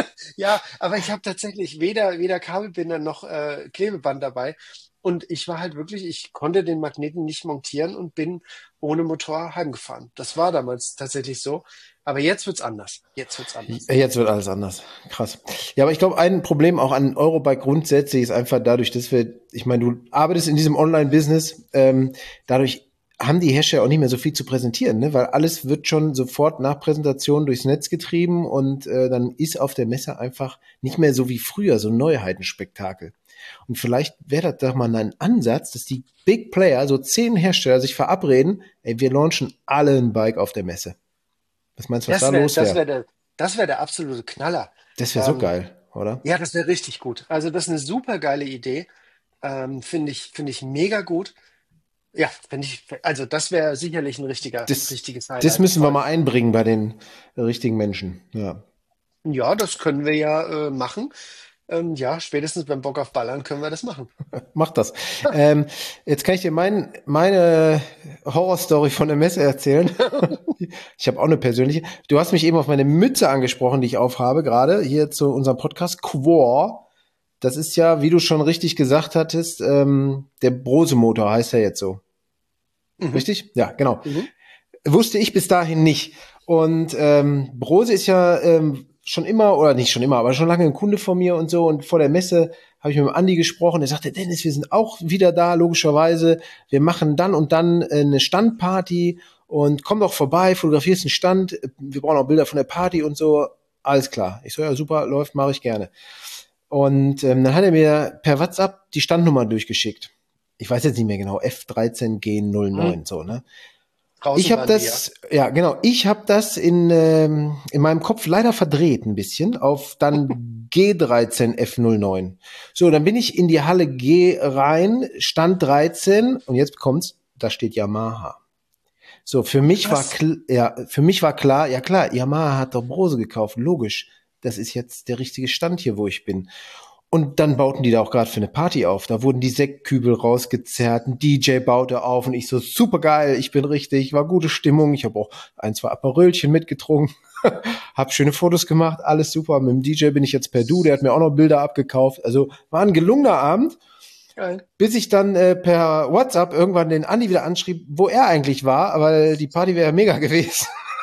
Ja, aber ich habe tatsächlich weder, weder Kabelbinder noch äh, Klebeband dabei. Und ich war halt wirklich, ich konnte den Magneten nicht montieren und bin ohne Motor heimgefahren. Das war damals tatsächlich so. Aber jetzt wird's anders. Jetzt wird's anders. Jetzt wird alles anders. Krass. Ja, aber ich glaube, ein Problem auch an Eurobike grundsätzlich ist einfach dadurch, dass wir, ich meine, du arbeitest in diesem Online-Business, ähm, dadurch haben die Hersteller auch nicht mehr so viel zu präsentieren, ne? Weil alles wird schon sofort nach Präsentation durchs Netz getrieben und äh, dann ist auf der Messe einfach nicht mehr so wie früher so ein Neuheitenspektakel. Und vielleicht wäre das doch mal ein Ansatz, dass die Big Player, so zehn Hersteller, sich verabreden, ey, wir launchen alle ein Bike auf der Messe. Was meinst du, was da Das wäre, los das wäre? wäre der, das wäre der absolute Knaller. Das wäre so Ähm, geil, oder? ja, das wäre richtig gut. Also das ist eine super geile Idee. Ähm, finde ich, finde ich mega gut. Ja, finde ich, also das wäre sicherlich ein richtiger, Das, richtiges das Highlight. müssen wir Voll. mal einbringen bei den richtigen Menschen. Ja. Ja, das können wir ja äh, machen. Ähm, ja, spätestens beim Bock auf Ballern können wir das machen. Mach das. Ähm, jetzt kann ich dir mein, meine Horrorstory von der Messe erzählen. Ich habe auch eine persönliche. Du hast mich eben auf meine Mütze angesprochen, die ich aufhabe, gerade hier zu unserem Podcast Quor. Das ist ja, wie du schon richtig gesagt hattest, ähm, der Brose-Motor heißt er jetzt so. Mhm. Richtig? Ja, genau. Mhm. Wusste ich bis dahin nicht. Und ähm, Brose ist ja ähm, schon immer, oder nicht schon immer, aber schon lange ein Kunde von mir und so. Und vor der Messe habe ich mit dem Andi gesprochen. Er sagte, Dennis, wir sind auch wieder da, logischerweise. Wir machen dann und dann äh, eine Standparty und komm doch vorbei, fotografierst einen Stand. Wir brauchen auch Bilder von der Party und so. alles klar. Ich so, ja, super, läuft, mache ich gerne. Und ähm, dann hat er mir per WhatsApp die Standnummer durchgeschickt. Ich weiß jetzt nicht mehr genau, F dreizehn G null neun, Hm. so, ne? Ich Draußen habe waren die, ja. das, ja genau, ich habe das in, ähm, in meinem Kopf leider verdreht ein bisschen auf dann G dreizehn F null neun. So, dann bin ich in die Halle G rein, Stand dreizehn und jetzt kommt's, da steht Yamaha. So, für mich war, Was? kl- ja, für mich war klar, ja klar, Yamaha hat doch Brose gekauft, logisch. Das ist jetzt der richtige Stand hier, wo ich bin. Und dann bauten die da auch gerade für eine Party auf. Da wurden die Sektkübel rausgezerrt, ein D J baute auf und ich so, super geil, ich bin richtig, war gute Stimmung. Ich habe auch ein, zwei Aperölchen mitgetrunken, hab schöne Fotos gemacht, alles super. Mit dem D J bin ich jetzt per Du, der hat mir auch noch Bilder abgekauft. Also war ein gelungener Abend, Geil. bis ich dann äh, per WhatsApp irgendwann den Andi wieder anschrieb, wo er eigentlich war, weil die Party wäre mega gewesen.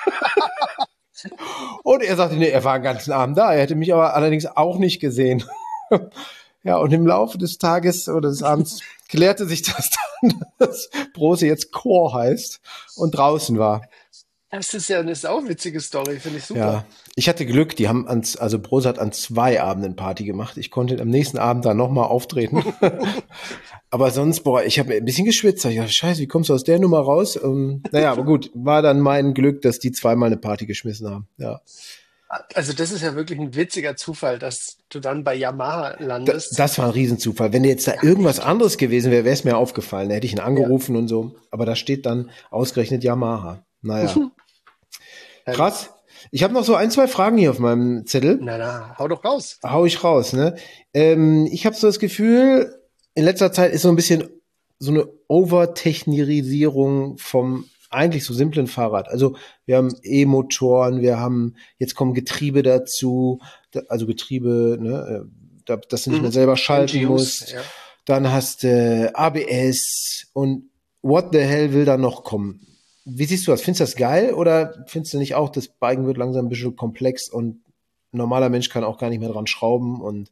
Und er sagte, nee, er war den ganzen Abend da, er hätte mich aber allerdings auch nicht gesehen. Ja, und im Laufe des Tages oder des Abends klärte sich das dann, dass Brose jetzt Chor heißt und draußen war. Das ist ja eine sauwitzige Story, finde ich super. Ja, ich hatte Glück, die haben ans, also Brose hat an zwei Abenden Party gemacht. Ich konnte am nächsten Abend dann nochmal auftreten. Aber sonst, boah, ich habe ein bisschen geschwitzt. Ich dachte, scheiße, wie kommst du aus der Nummer raus? Ähm, naja, aber gut, war dann mein Glück, dass die zweimal eine Party geschmissen haben. Ja. Also das ist ja wirklich ein witziger Zufall, dass du dann bei Yamaha Da, landest. das war ein Riesenzufall. Wenn jetzt da Ja, irgendwas echt. anderes gewesen wäre, wäre es mir aufgefallen. Da hätte ich ihn Ja. angerufen und so. Aber da steht dann ausgerechnet Yamaha. Naja, Herrlich. krass. Ich habe noch so ein, zwei Fragen hier auf meinem Zettel. Na, na, hau doch raus. Hau ich raus, ne? Ähm, ich habe so das Gefühl, in letzter Zeit ist so ein bisschen so eine Overtechnisierung vom eigentlich so simplen Fahrrad. Also wir haben E-Motoren, wir haben, jetzt kommen Getriebe dazu, da- also Getriebe, ne, äh, da- dass du nicht mehr Mhm. selber schalten M G Us, musst. ja. Dann hast du äh, A B S und what the hell will da noch kommen? Wie siehst du das? Findest du das geil oder findest du nicht auch, das Biken wird langsam ein bisschen komplex und ein normaler Mensch kann auch gar nicht mehr dran schrauben und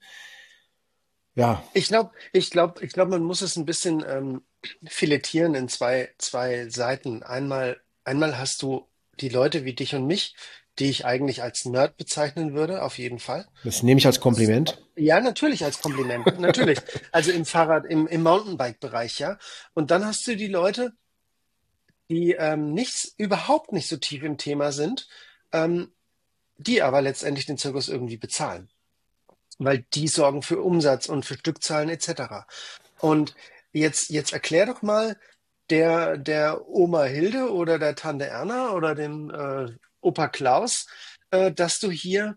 ja, Ich glaube, ich glaube, ich glaube, man muss es ein bisschen ähm, filetieren in zwei, zwei Seiten. Einmal, einmal hast du die Leute wie dich und mich, die ich eigentlich als Nerd bezeichnen würde, auf jeden Fall. das nehme ich als Das, Kompliment. ja, natürlich als Kompliment, natürlich. Also im Fahrrad, im, im Mountainbike-Bereich, ja. Und dann hast du die Leute, die ähm, nichts, überhaupt nicht so tief im Thema sind, ähm, die aber letztendlich den Zirkus irgendwie bezahlen, weil die sorgen für Umsatz und für Stückzahlen et cetera. Und jetzt, jetzt erklär doch mal der, der Oma Hilde oder der Tante Erna oder dem äh, Opa Klaus, äh, dass du hier,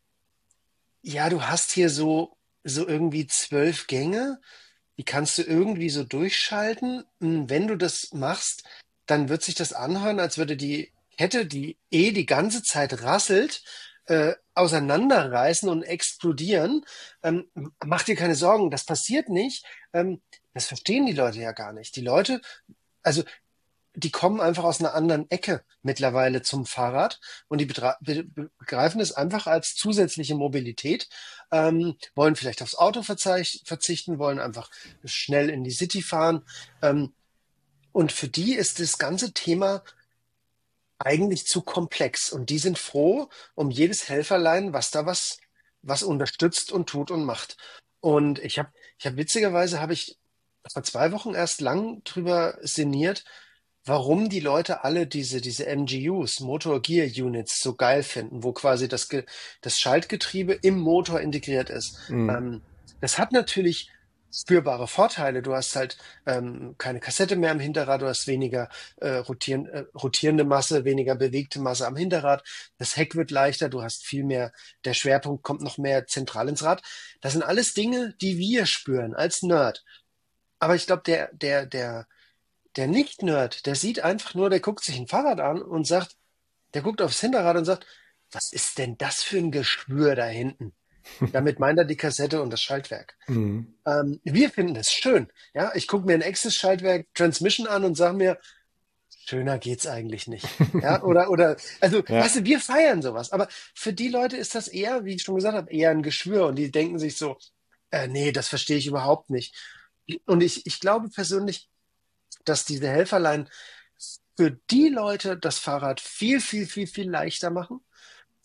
ja, du hast hier so, so irgendwie zwölf Gänge, die kannst du irgendwie so durchschalten. Hm, Wenn du das machst, dann wird sich das anhören, als würde die Kette, die eh die ganze Zeit rasselt, äh, auseinanderreißen und explodieren. Ähm, mach dir keine Sorgen, das passiert nicht. Ähm, das verstehen die Leute ja gar nicht. Die Leute, also die kommen einfach aus einer anderen Ecke mittlerweile zum Fahrrad und die betra- be be- begreifen es einfach als zusätzliche Mobilität, ähm, wollen vielleicht aufs Auto verzeich- verzichten, wollen einfach schnell in die City fahren. Ähm, und für die ist das ganze Thema eigentlich zu komplex. Und die sind froh um jedes Helferlein, was da was, was unterstützt und tut und macht. Und ich habe, ich habe witzigerweise habe ich vor zwei Wochen erst lang drüber sinniert, warum die Leute alle diese, diese M G Us, Motor Gear Units, so geil finden, wo quasi das, Ge das Schaltgetriebe im Motor integriert ist. Mhm. Ähm, das hat natürlich spürbare Vorteile. Du hast halt ähm, keine Kassette mehr am Hinterrad, du hast weniger äh, rotieren, äh, rotierende Masse, weniger bewegte Masse am Hinterrad. Das Heck wird leichter, du hast viel mehr, der Schwerpunkt kommt noch mehr zentral ins Rad. Das sind alles Dinge, die wir spüren als Nerd. Aber ich glaube, der, der, der, der Nicht-Nerd, der sieht einfach nur, der guckt sich ein Fahrrad an und sagt, der guckt aufs Hinterrad und sagt, was ist denn das für ein Geschwür da hinten? Damit meint er die Kassette und das Schaltwerk. Mhm. Ähm, wir finden das schön. Ja, ich gucke mir ein Access-Schaltwerk Transmission an und sage mir, schöner geht's eigentlich nicht. Ja, oder, oder, also, Ja. weißt du, wir feiern sowas. Aber für die Leute ist das eher, wie ich schon gesagt habe, eher ein Geschwür und die denken sich so, äh, nee, das verstehe ich überhaupt nicht. Und ich, ich glaube persönlich, dass diese Helferlein für die Leute das Fahrrad viel, viel, viel, viel leichter machen.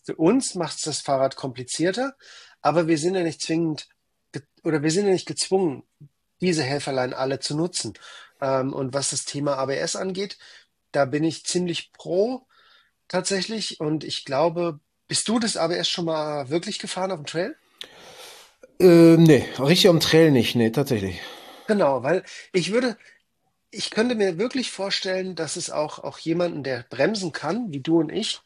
Für uns macht es das Fahrrad komplizierter, aber wir sind ja nicht zwingend ge- oder wir sind ja nicht gezwungen, diese Helferlein alle zu nutzen. Ähm, und was das Thema A B S angeht, da bin ich ziemlich pro tatsächlich. Und ich glaube, bist du das A B S schon mal wirklich gefahren auf dem Trail? Äh, nee, richtig am Trail nicht, nee, tatsächlich. Genau, weil ich würde, ich könnte mir wirklich vorstellen, dass es auch, auch jemanden, der bremsen kann, wie du und ich,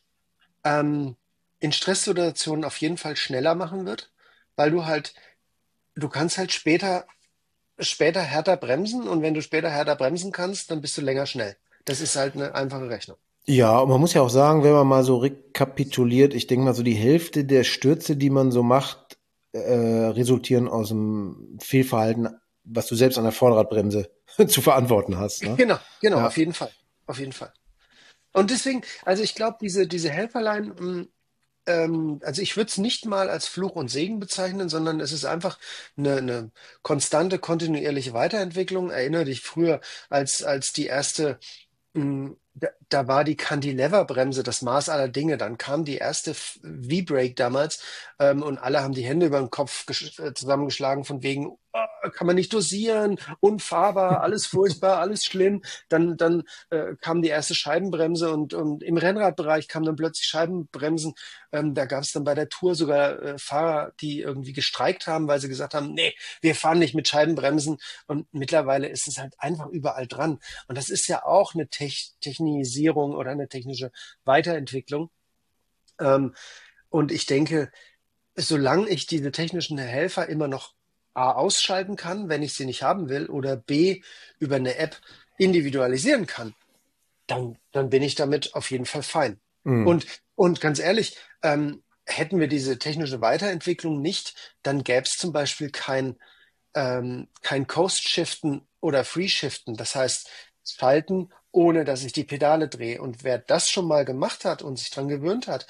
ähm, in Stresssituationen auf jeden Fall schneller machen wird, weil du halt, du kannst halt später, später härter bremsen und wenn du später härter bremsen kannst, dann bist du länger schnell. Das ist halt eine einfache Rechnung. Ja, und man muss ja auch sagen, wenn man mal so rekapituliert, ich denke mal so die Hälfte der Stürze, die man so macht, äh, resultieren aus dem Fehlverhalten, was du selbst an der Vorderradbremse zu verantworten hast, ne? Genau, genau, auf Ja. jeden Fall. Auf jeden Fall. Und deswegen, also ich glaube, diese, diese Helferlein, mh, ähm, also ich würde es nicht mal als Fluch und Segen bezeichnen, sondern es ist einfach eine, eine konstante, kontinuierliche Weiterentwicklung. Erinnere dich früher, als, als die erste Mm, Da, da war die Cantilever-Bremse das Maß aller Dinge. Dann kam die erste F- V-Brake damals, ähm, und alle haben die Hände über den Kopf gesch- äh, zusammengeschlagen von wegen, "Ah, kann man nicht dosieren, unfahrbar, alles furchtbar, alles schlimm." Dann, dann äh, kam die erste Scheibenbremse und, und im Rennradbereich kamen dann plötzlich Scheibenbremsen. Ähm, da gab es dann bei der Tour sogar äh, Fahrer, die irgendwie gestreikt haben, weil sie gesagt haben, nee, wir fahren nicht mit Scheibenbremsen. Und mittlerweile ist es halt einfach überall dran. Und das ist ja auch eine Tech Technisierung oder eine technische Weiterentwicklung. Ähm, und ich denke, solange ich diese technischen Helfer immer noch A ausschalten kann, wenn ich sie nicht haben will, oder B über eine App individualisieren kann, dann, dann bin ich damit auf jeden Fall fein. Hm. Und, und ganz ehrlich, ähm, hätten wir diese technische Weiterentwicklung nicht, dann gäbe es zum Beispiel kein ähm, kein Coast-Shiften oder Free-Shiften. Das heißt, schalten, ohne dass ich die Pedale drehe. Und wer das schon mal gemacht hat und sich dran gewöhnt hat,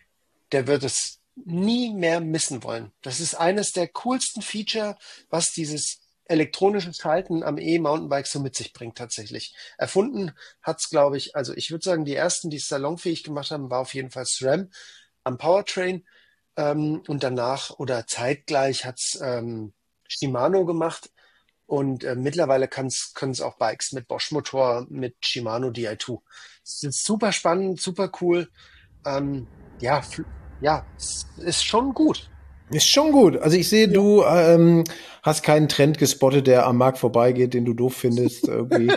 der wird es nie mehr missen wollen. Das ist eines der coolsten Feature, was dieses elektronische Schalten am E-Mountainbike so mit sich bringt tatsächlich. Erfunden hat's, glaube ich, also ich würde sagen, die ersten, die es salonfähig gemacht haben, war auf jeden Fall SRAM am Powertrain. Ähm, und danach oder zeitgleich hat's ähm, Shimano gemacht. Und äh, mittlerweile kann's, können es auch Bikes mit Bosch-Motor, mit Shimano D I zwei. Es ist super spannend, super cool. Ähm, ja, fl- ja, es ist schon gut. Ist schon gut. Also ich sehe, Ja. du ähm, hast keinen Trend gespottet, der am Markt vorbeigeht, den du doof findest irgendwie.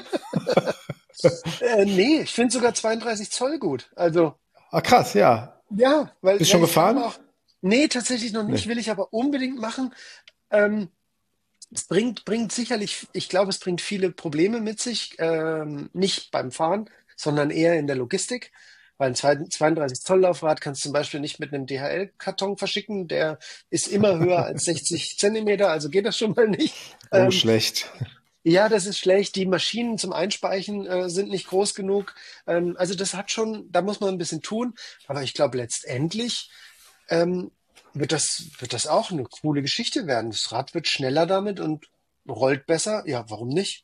Äh, nee, ich finde sogar zweiunddreißig Zoll gut. Also, Ah, krass, ja. ja, weil, Bist weil schon ich glaube gefahren? auch, nee, tatsächlich noch nicht, Nee. will ich aber unbedingt machen. Ähm, Es bringt, bringt sicherlich, ich glaube, es bringt viele Probleme mit sich, ähm, nicht beim Fahren, sondern eher in der Logistik. Weil ein zwei- zweiunddreißig Zoll Laufrad kannst du zum Beispiel nicht mit einem D H L-Karton verschicken. Der ist immer höher als sechzig Zentimeter, also geht das schon mal nicht. Oh, Ähm, schlecht. ja, das ist schlecht. Die Maschinen zum Einspeichen äh, sind nicht groß genug. Ähm, also das hat schon, da muss man ein bisschen tun. Aber ich glaube, letztendlich ähm, wird das, wird das auch eine coole Geschichte werden. Das Rad wird schneller damit und rollt besser. Ja, warum nicht?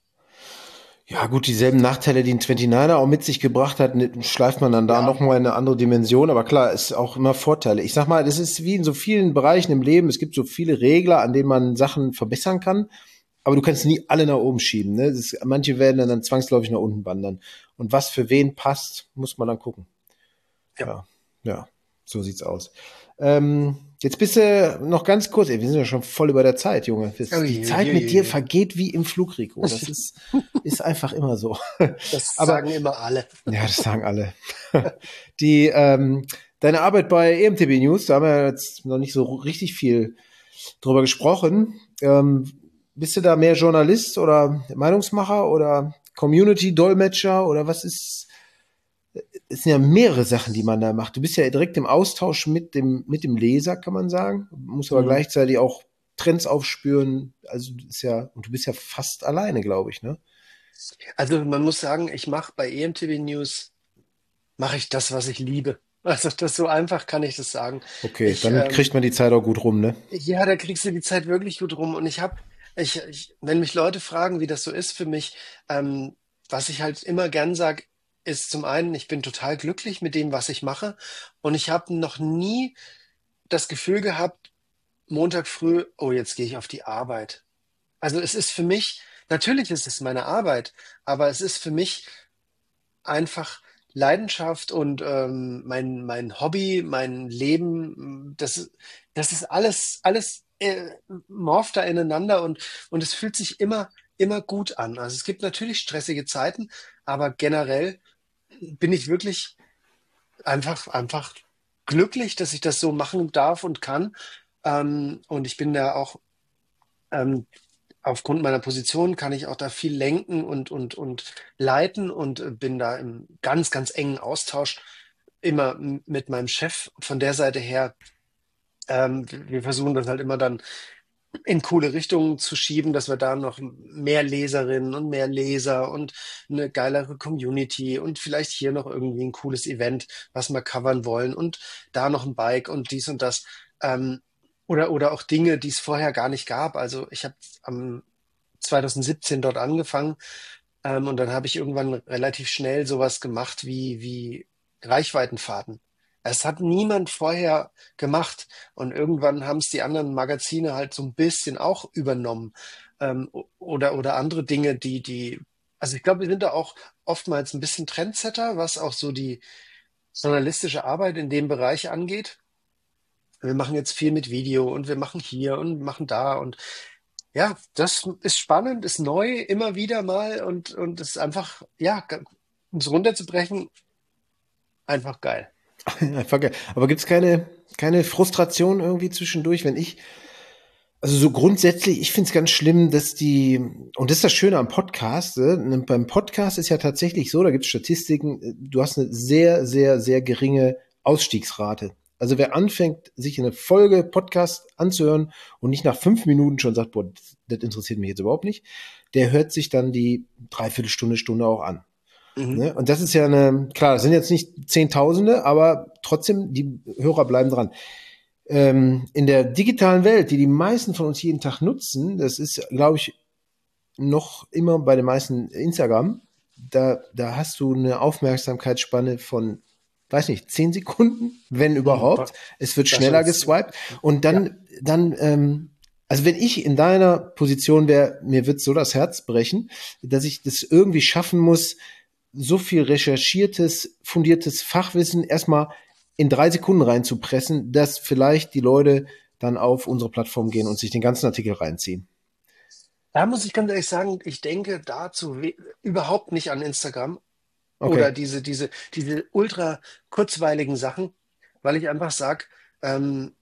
Ja, gut, dieselben Nachteile, die ein neunundzwanziger auch mit sich gebracht hat, ne, schleift man dann da Ja, nochmal in eine andere Dimension. Aber klar, ist auch immer Vorteile. Ich sag mal, das ist wie in so vielen Bereichen im Leben. Es gibt so viele Regler, an denen man Sachen verbessern kann. Aber du kannst nie alle nach oben schieben. Ne? Das ist, manche werden dann, dann zwangsläufig nach unten wandern. Und was für wen passt, muss man dann gucken. ja. Ja, ja, so sieht's aus. Ähm, jetzt bist du noch ganz kurz, ey, wir sind ja schon voll über der Zeit, Junge. Das, die Zeit mit dir Uiuiui. vergeht wie im Flug, Rico. Das ist, ist einfach immer so. Das Aber sagen immer alle. ja, das sagen alle. Die, ähm, deine Arbeit bei E M T B News, da haben wir jetzt noch nicht so richtig viel drüber gesprochen. Ähm, bist du da mehr Journalist oder Meinungsmacher oder Community-Dolmetscher oder was ist? Es sind ja mehrere Sachen, die man da macht. Du bist ja direkt im Austausch mit dem, mit dem Leser, kann man sagen. Du musst aber Mhm. gleichzeitig auch Trends aufspüren. Also, du bist ja, und du bist ja fast alleine, glaube ich, ne? Also man muss sagen, ich mache bei E M T V News, mache ich das, was ich liebe. Also das so einfach kann ich das sagen. Okay, Ich, dann ähm, kriegt man die Zeit auch gut rum, ne? ja, da kriegst du die Zeit wirklich gut rum. Und ich habe, ich, ich, wenn mich Leute fragen, wie das so ist für mich, ähm, was ich halt immer gern sag, ist zum einen, ich bin total glücklich mit dem, was ich mache. Und ich habe noch nie das Gefühl gehabt, Montag früh, oh, jetzt gehe ich auf die Arbeit. Also es ist für mich, natürlich ist es meine Arbeit, aber es ist für mich einfach Leidenschaft und ähm, mein, mein Hobby, mein Leben, das, das ist alles, alles äh, morpht da ineinander und, und es fühlt sich immer, immer gut an. Also es gibt natürlich stressige Zeiten, aber generell bin ich wirklich einfach, einfach glücklich, dass ich das so machen darf und kann. Ähm, und ich bin da auch ähm, aufgrund meiner Position kann ich auch da viel lenken und, und, und leiten und äh, bin da im ganz, ganz engen Austausch immer m- mit meinem Chef. Von der Seite her, ähm, wir versuchen das halt immer dann in coole Richtungen zu schieben, dass wir da noch mehr Leserinnen und mehr Leser und eine geilere Community und vielleicht hier noch irgendwie ein cooles Event, was wir covern wollen und da noch ein Bike und dies und das. Ähm, oder, oder auch Dinge, die es vorher gar nicht gab. Also ich habe am zwanzig siebzehn dort angefangen, ähm, und dann habe ich irgendwann relativ schnell sowas gemacht wie, wie Reichweitenfahrten. Es hat niemand vorher gemacht und irgendwann haben es die anderen Magazine halt so ein bisschen auch übernommen, ähm, o- oder, oder andere Dinge, die, die, also ich glaube, wir sind da auch oftmals ein bisschen Trendsetter, was auch so die journalistische Arbeit in dem Bereich angeht. Wir machen jetzt viel mit Video und wir machen hier und machen da und ja, das ist spannend, ist neu, immer wieder mal und, und es ist einfach, ja, um es runterzubrechen, einfach geil. Einfach geil. Aber gibt's keine, keine Frustration irgendwie zwischendurch, wenn ich, also so grundsätzlich, ich find's ganz schlimm, dass die, und das ist das Schöne am Podcast, äh, ne, beim Podcast ist ja tatsächlich so, da gibt's Statistiken, äh, du hast eine sehr, sehr, sehr geringe Ausstiegsrate. Also wer anfängt, sich eine Folge Podcast anzuhören und nicht nach fünf Minuten schon sagt, boah, das, das interessiert mich jetzt überhaupt nicht, der hört sich dann die Dreiviertelstunde, Stunde auch an. Mhm. Ne? Und das ist ja eine, klar, das sind jetzt nicht Zehntausende, aber trotzdem, die Hörer bleiben dran. Ähm, in der digitalen Welt, die die meisten von uns jeden Tag nutzen, das ist, glaube ich, noch immer bei den meisten Instagram, da, da hast du eine Aufmerksamkeitsspanne von, weiß nicht, zehn Sekunden, wenn Mhm. überhaupt. Es wird Das schneller ist, geswiped und ja, dann, dann, ähm, also wenn ich in deiner Position wäre, mir wird so das Herz brechen, dass ich das irgendwie schaffen muss, so viel recherchiertes, fundiertes Fachwissen erstmal in drei Sekunden reinzupressen, dass vielleicht die Leute dann auf unsere Plattform gehen und sich den ganzen Artikel reinziehen. da muss ich ganz ehrlich sagen, ich denke dazu we- überhaupt nicht an Instagram oder Okay. diese, diese, diese ultra kurzweiligen Sachen, weil ich einfach sage, ähm,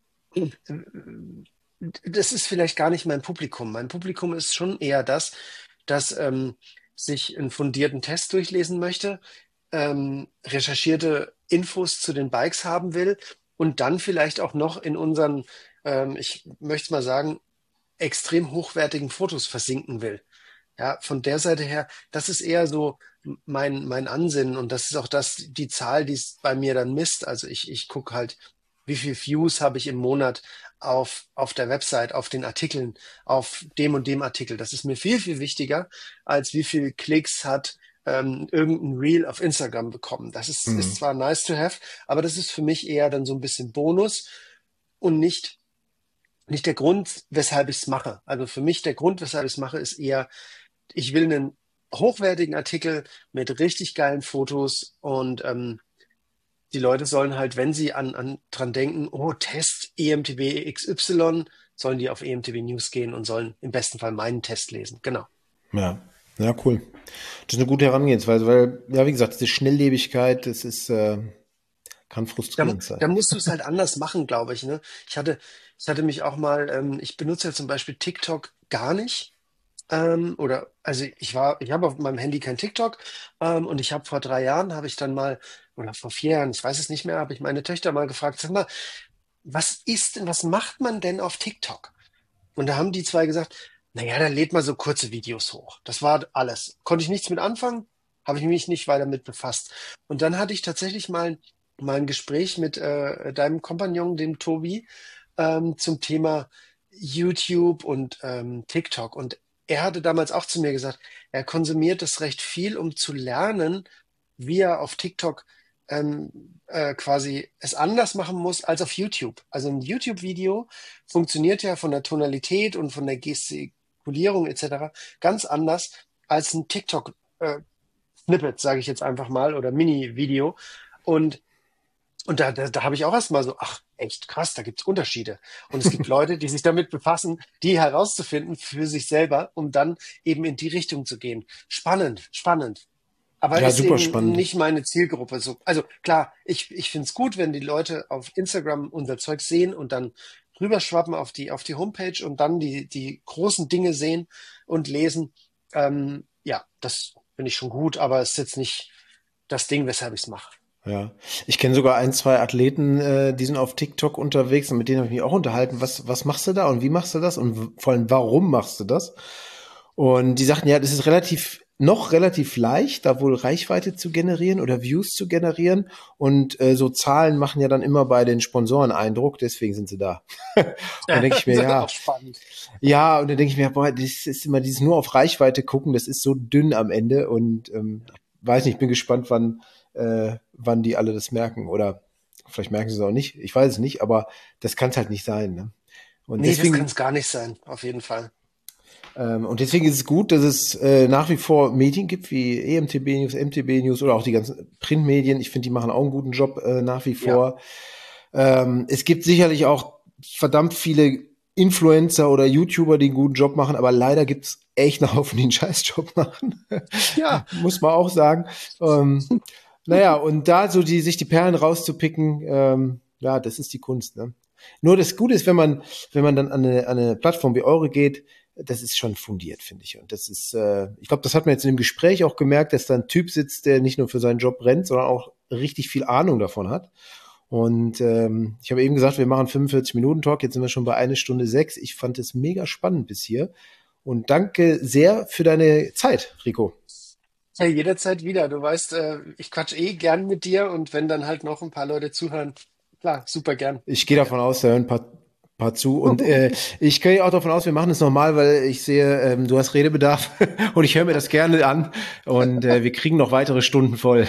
das ist vielleicht gar nicht mein Publikum. Mein Publikum ist schon eher das, das ähm, sich einen fundierten Test durchlesen möchte, ähm, recherchierte Infos zu den Bikes haben will und dann vielleicht auch noch in unseren, ähm, ich möchte mal sagen, extrem hochwertigen Fotos versinken will. Ja, von der Seite her, das ist eher so mein, mein Ansinnen und das ist auch das, die Zahl, die es bei mir dann misst. Also ich, ich gucke halt, wie viel Views habe ich im Monat auf, auf der Website, auf den Artikeln, auf dem und dem Artikel. Das ist mir viel, viel wichtiger, als wie viel Klicks hat ähm, irgendein Reel auf Instagram bekommen. Das ist, ist Mhm. zwar nice to have, aber das ist für mich eher dann so ein bisschen Bonus und nicht nicht der Grund, weshalb ich es mache. Also für mich der Grund, weshalb ich es mache, ist eher, ich will einen hochwertigen Artikel mit richtig geilen Fotos und ähm, die Leute sollen halt, wenn sie an, an dran denken, oh, Test E M T B X Y, sollen die auf E M T B News gehen und sollen im besten Fall meinen Test lesen. Genau. Ja. Ja, cool. Das ist eine gute Herangehensweise, weil, ja, wie gesagt, diese Schnelllebigkeit, das ist, äh, kann Da, mu- frustrierend sein. da musst du es halt anders machen, glaube ich, ne? Ich hatte, ich hatte mich auch mal, ähm, ich benutze ja zum Beispiel TikTok gar nicht. Ähm, oder also ich war, ich habe auf meinem Handy kein TikTok, ähm, und ich habe vor drei Jahren habe ich dann mal oder vor vier Jahren, ich weiß es nicht mehr, habe ich meine Töchter mal gefragt, sag mal, was ist denn, was macht man denn auf TikTok? Und da haben die zwei gesagt, naja, da lädt man so kurze Videos hoch. Das war alles. Konnte ich nichts mit anfangen, habe ich mich nicht weiter mit befasst. Und dann hatte ich tatsächlich mal, mal ein Gespräch mit äh, deinem Kompagnon, dem Tobi, ähm, zum Thema YouTube und ähm, TikTok. Und er hatte damals auch zu mir gesagt, er konsumiert das recht viel, um zu lernen, wie er auf TikTok ähm, äh, quasi es anders machen muss als auf YouTube. Also ein YouTube-Video funktioniert ja von der Tonalität und von der Gestikulierung et cetera ganz anders als ein TikTok äh, Snippet, sage ich jetzt einfach mal, oder Mini-Video. Und, und da, da, da habe ich auch erstmal so, ach, echt krass, da gibt's Unterschiede. Und es gibt Leute, die sich damit befassen, die herauszufinden für sich selber, um dann eben in die Richtung zu gehen. Spannend, spannend. Aber Ja, ist super eben spannend. nicht meine Zielgruppe. So, also klar, ich, ich finde es gut, wenn die Leute auf Instagram unser Zeug sehen und dann rüberschwappen auf die, auf die Homepage und dann die, die großen Dinge sehen und lesen. Ähm, ja, das finde ich schon gut, aber es ist jetzt nicht das Ding, weshalb ich es mache. Ja, ich kenne sogar ein, zwei Athleten, äh, die sind auf TikTok unterwegs und mit denen habe ich mich auch unterhalten. Was, was machst du da und wie machst du das und w- vor allem, warum machst du das? Und die sagten, ja, das ist relativ, noch relativ leicht, da wohl Reichweite zu generieren oder Views zu generieren. Und äh, so Zahlen machen ja dann immer bei den Sponsoren Eindruck, deswegen sind sie da. Und dann denke ich mir, Das ist auch ja, spannend. ja, und dann denke ich mir, boah, das ist immer dieses nur auf Reichweite gucken, das ist so dünn am Ende. Und ähm, weiß nicht, ich bin gespannt, wann, äh, wann die alle das merken. Oder vielleicht merken sie es auch nicht, ich weiß es nicht, aber das kann es halt nicht sein. Ne? Und Nee, das kann deswegen es gar nicht sein, auf jeden Fall. ähm, und deswegen ist es gut, dass es äh, nach wie vor Medien gibt wie E M T B News, M T B News oder auch die ganzen Printmedien. Ich finde, die machen auch einen guten Job äh, nach wie Ja. vor. Ähm, es gibt sicherlich auch verdammt viele Influencer oder YouTuber, die einen guten Job machen, aber leider gibt's echt einen Haufen, die einen Scheißjob machen. Ja, Muss man auch sagen. Ähm, naja, und da so die, sich die Perlen rauszupicken, ähm, ja, das ist die Kunst, ne? Nur das Gute ist, wenn man, wenn man dann an eine, an eine Plattform wie eure geht, das ist schon fundiert, finde ich. Und das ist, äh, ich glaube, das hat man jetzt in dem Gespräch auch gemerkt, dass da ein Typ sitzt, der nicht nur für seinen Job brennt, sondern auch richtig viel Ahnung davon hat. Und ähm, ich habe eben gesagt, wir machen fünfundvierzig Minuten Talk, jetzt sind wir schon bei eine Stunde sechs. Ich fand es mega spannend bis hier. Und danke sehr für deine Zeit, Rico. ja, jederzeit wieder. Du weißt, äh, ich quatsch eh gern mit dir und wenn dann halt noch ein paar Leute zuhören, klar, super gern, Ich gehe super gern. davon aus, da hören ein paar, paar zu. Und äh, ich gehe auch davon aus, wir machen es nochmal, weil ich sehe, ähm, du hast Redebedarf und ich höre mir das gerne an. Und äh, wir kriegen noch weitere Stunden voll.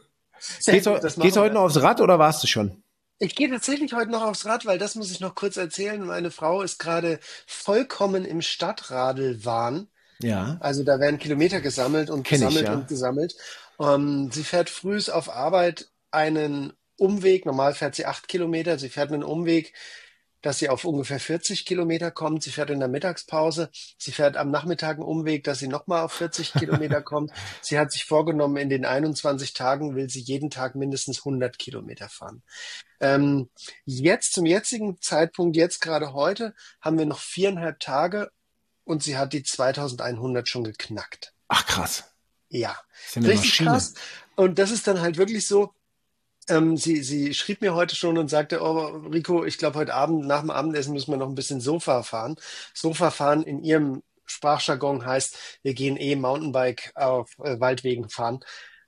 Sehr Gehst du, gut, das gehst du machen heute wir. noch aufs Rad oder warst du schon? Ich gehe tatsächlich heute noch aufs Rad, weil das muss ich noch kurz erzählen. Meine Frau ist gerade vollkommen im Stadtradelwahn. Ja, Also da werden Kilometer gesammelt und kenne ich, gesammelt und ja. gesammelt. Ähm, sie fährt frühs auf Arbeit einen Umweg. Normal fährt sie acht Kilometer. Sie fährt einen Umweg, dass sie auf ungefähr vierzig Kilometer kommt. Sie fährt in der Mittagspause. Sie fährt am Nachmittag einen Umweg, dass sie nochmal auf vierzig Kilometer kommt. Sie hat sich vorgenommen, in den einundzwanzig Tagen will sie jeden Tag mindestens hundert Kilometer fahren. Ähm, jetzt, zum jetzigen Zeitpunkt, jetzt gerade heute, haben wir noch viereinhalb Tage und sie hat die zweitausendeinhundert schon geknackt. Ach krass, Ja, ist ja eine richtig Maschine. krass. Und das ist dann halt wirklich so, ähm, sie, sie schrieb mir heute schon und sagte, oh, Rico, ich glaube, heute Abend, nach dem Abendessen müssen wir noch ein bisschen Sofa fahren. Sofa fahren in ihrem Sprachjargon heißt, wir gehen eh Mountainbike auf äh, Waldwegen fahren.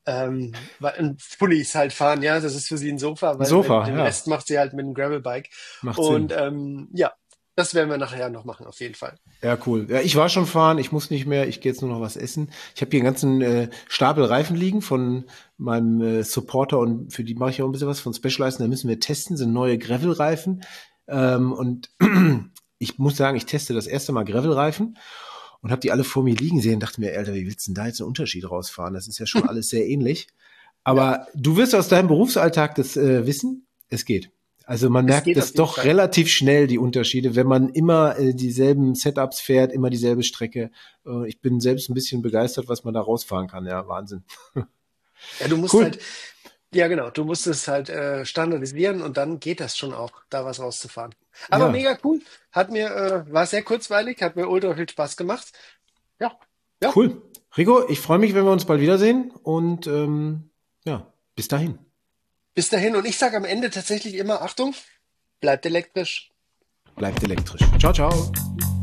Ähm, weil- und Pullis halt fahren, ja, das ist für sie ein Sofa, Ein weil, weil Sofa, den ja, Rest macht sie halt mit einem Gravelbike. macht Und Sinn. ähm, ja, das werden wir nachher noch machen, auf jeden Fall. Ja, cool. Ja, ich war schon fahren, ich muss nicht mehr, ich gehe jetzt nur noch was essen. Ich habe hier einen ganzen äh, Stapel Reifen liegen von meinem äh, Supporter und für die mache ich auch ein bisschen was von Specialized. Da müssen wir testen, sind neue Gravel-Reifen. Ähm, und ich muss sagen, ich teste das erste Mal Gravel-Reifen und habe die alle vor mir liegen sehen und dachte mir, Alter, wie willst du denn da jetzt einen Unterschied rausfahren? Das ist ja schon alles sehr ähnlich. Ja, Aber du wirst aus deinem Berufsalltag das äh, wissen, es geht. Also man es merkt geht das auf jeden doch Fall. relativ schnell, die Unterschiede, wenn man immer äh, dieselben Setups fährt, immer dieselbe Strecke. Äh, ich bin selbst ein bisschen begeistert, was man da rausfahren kann. Ja, Wahnsinn. Ja, du musst Cool. halt, ja genau, du musst es halt äh, standardisieren und dann geht das schon auch, da was rauszufahren. Aber Ja, mega cool, hat mir, äh, war sehr kurzweilig, hat mir ultra viel Spaß gemacht. Ja, ja, cool. Rico, ich freue mich, wenn wir uns bald wiedersehen und ähm, ja, bis dahin. bis dahin. Und ich sage am Ende tatsächlich immer, Achtung, bleibt elektrisch. Bleibt elektrisch. Ciao, ciao.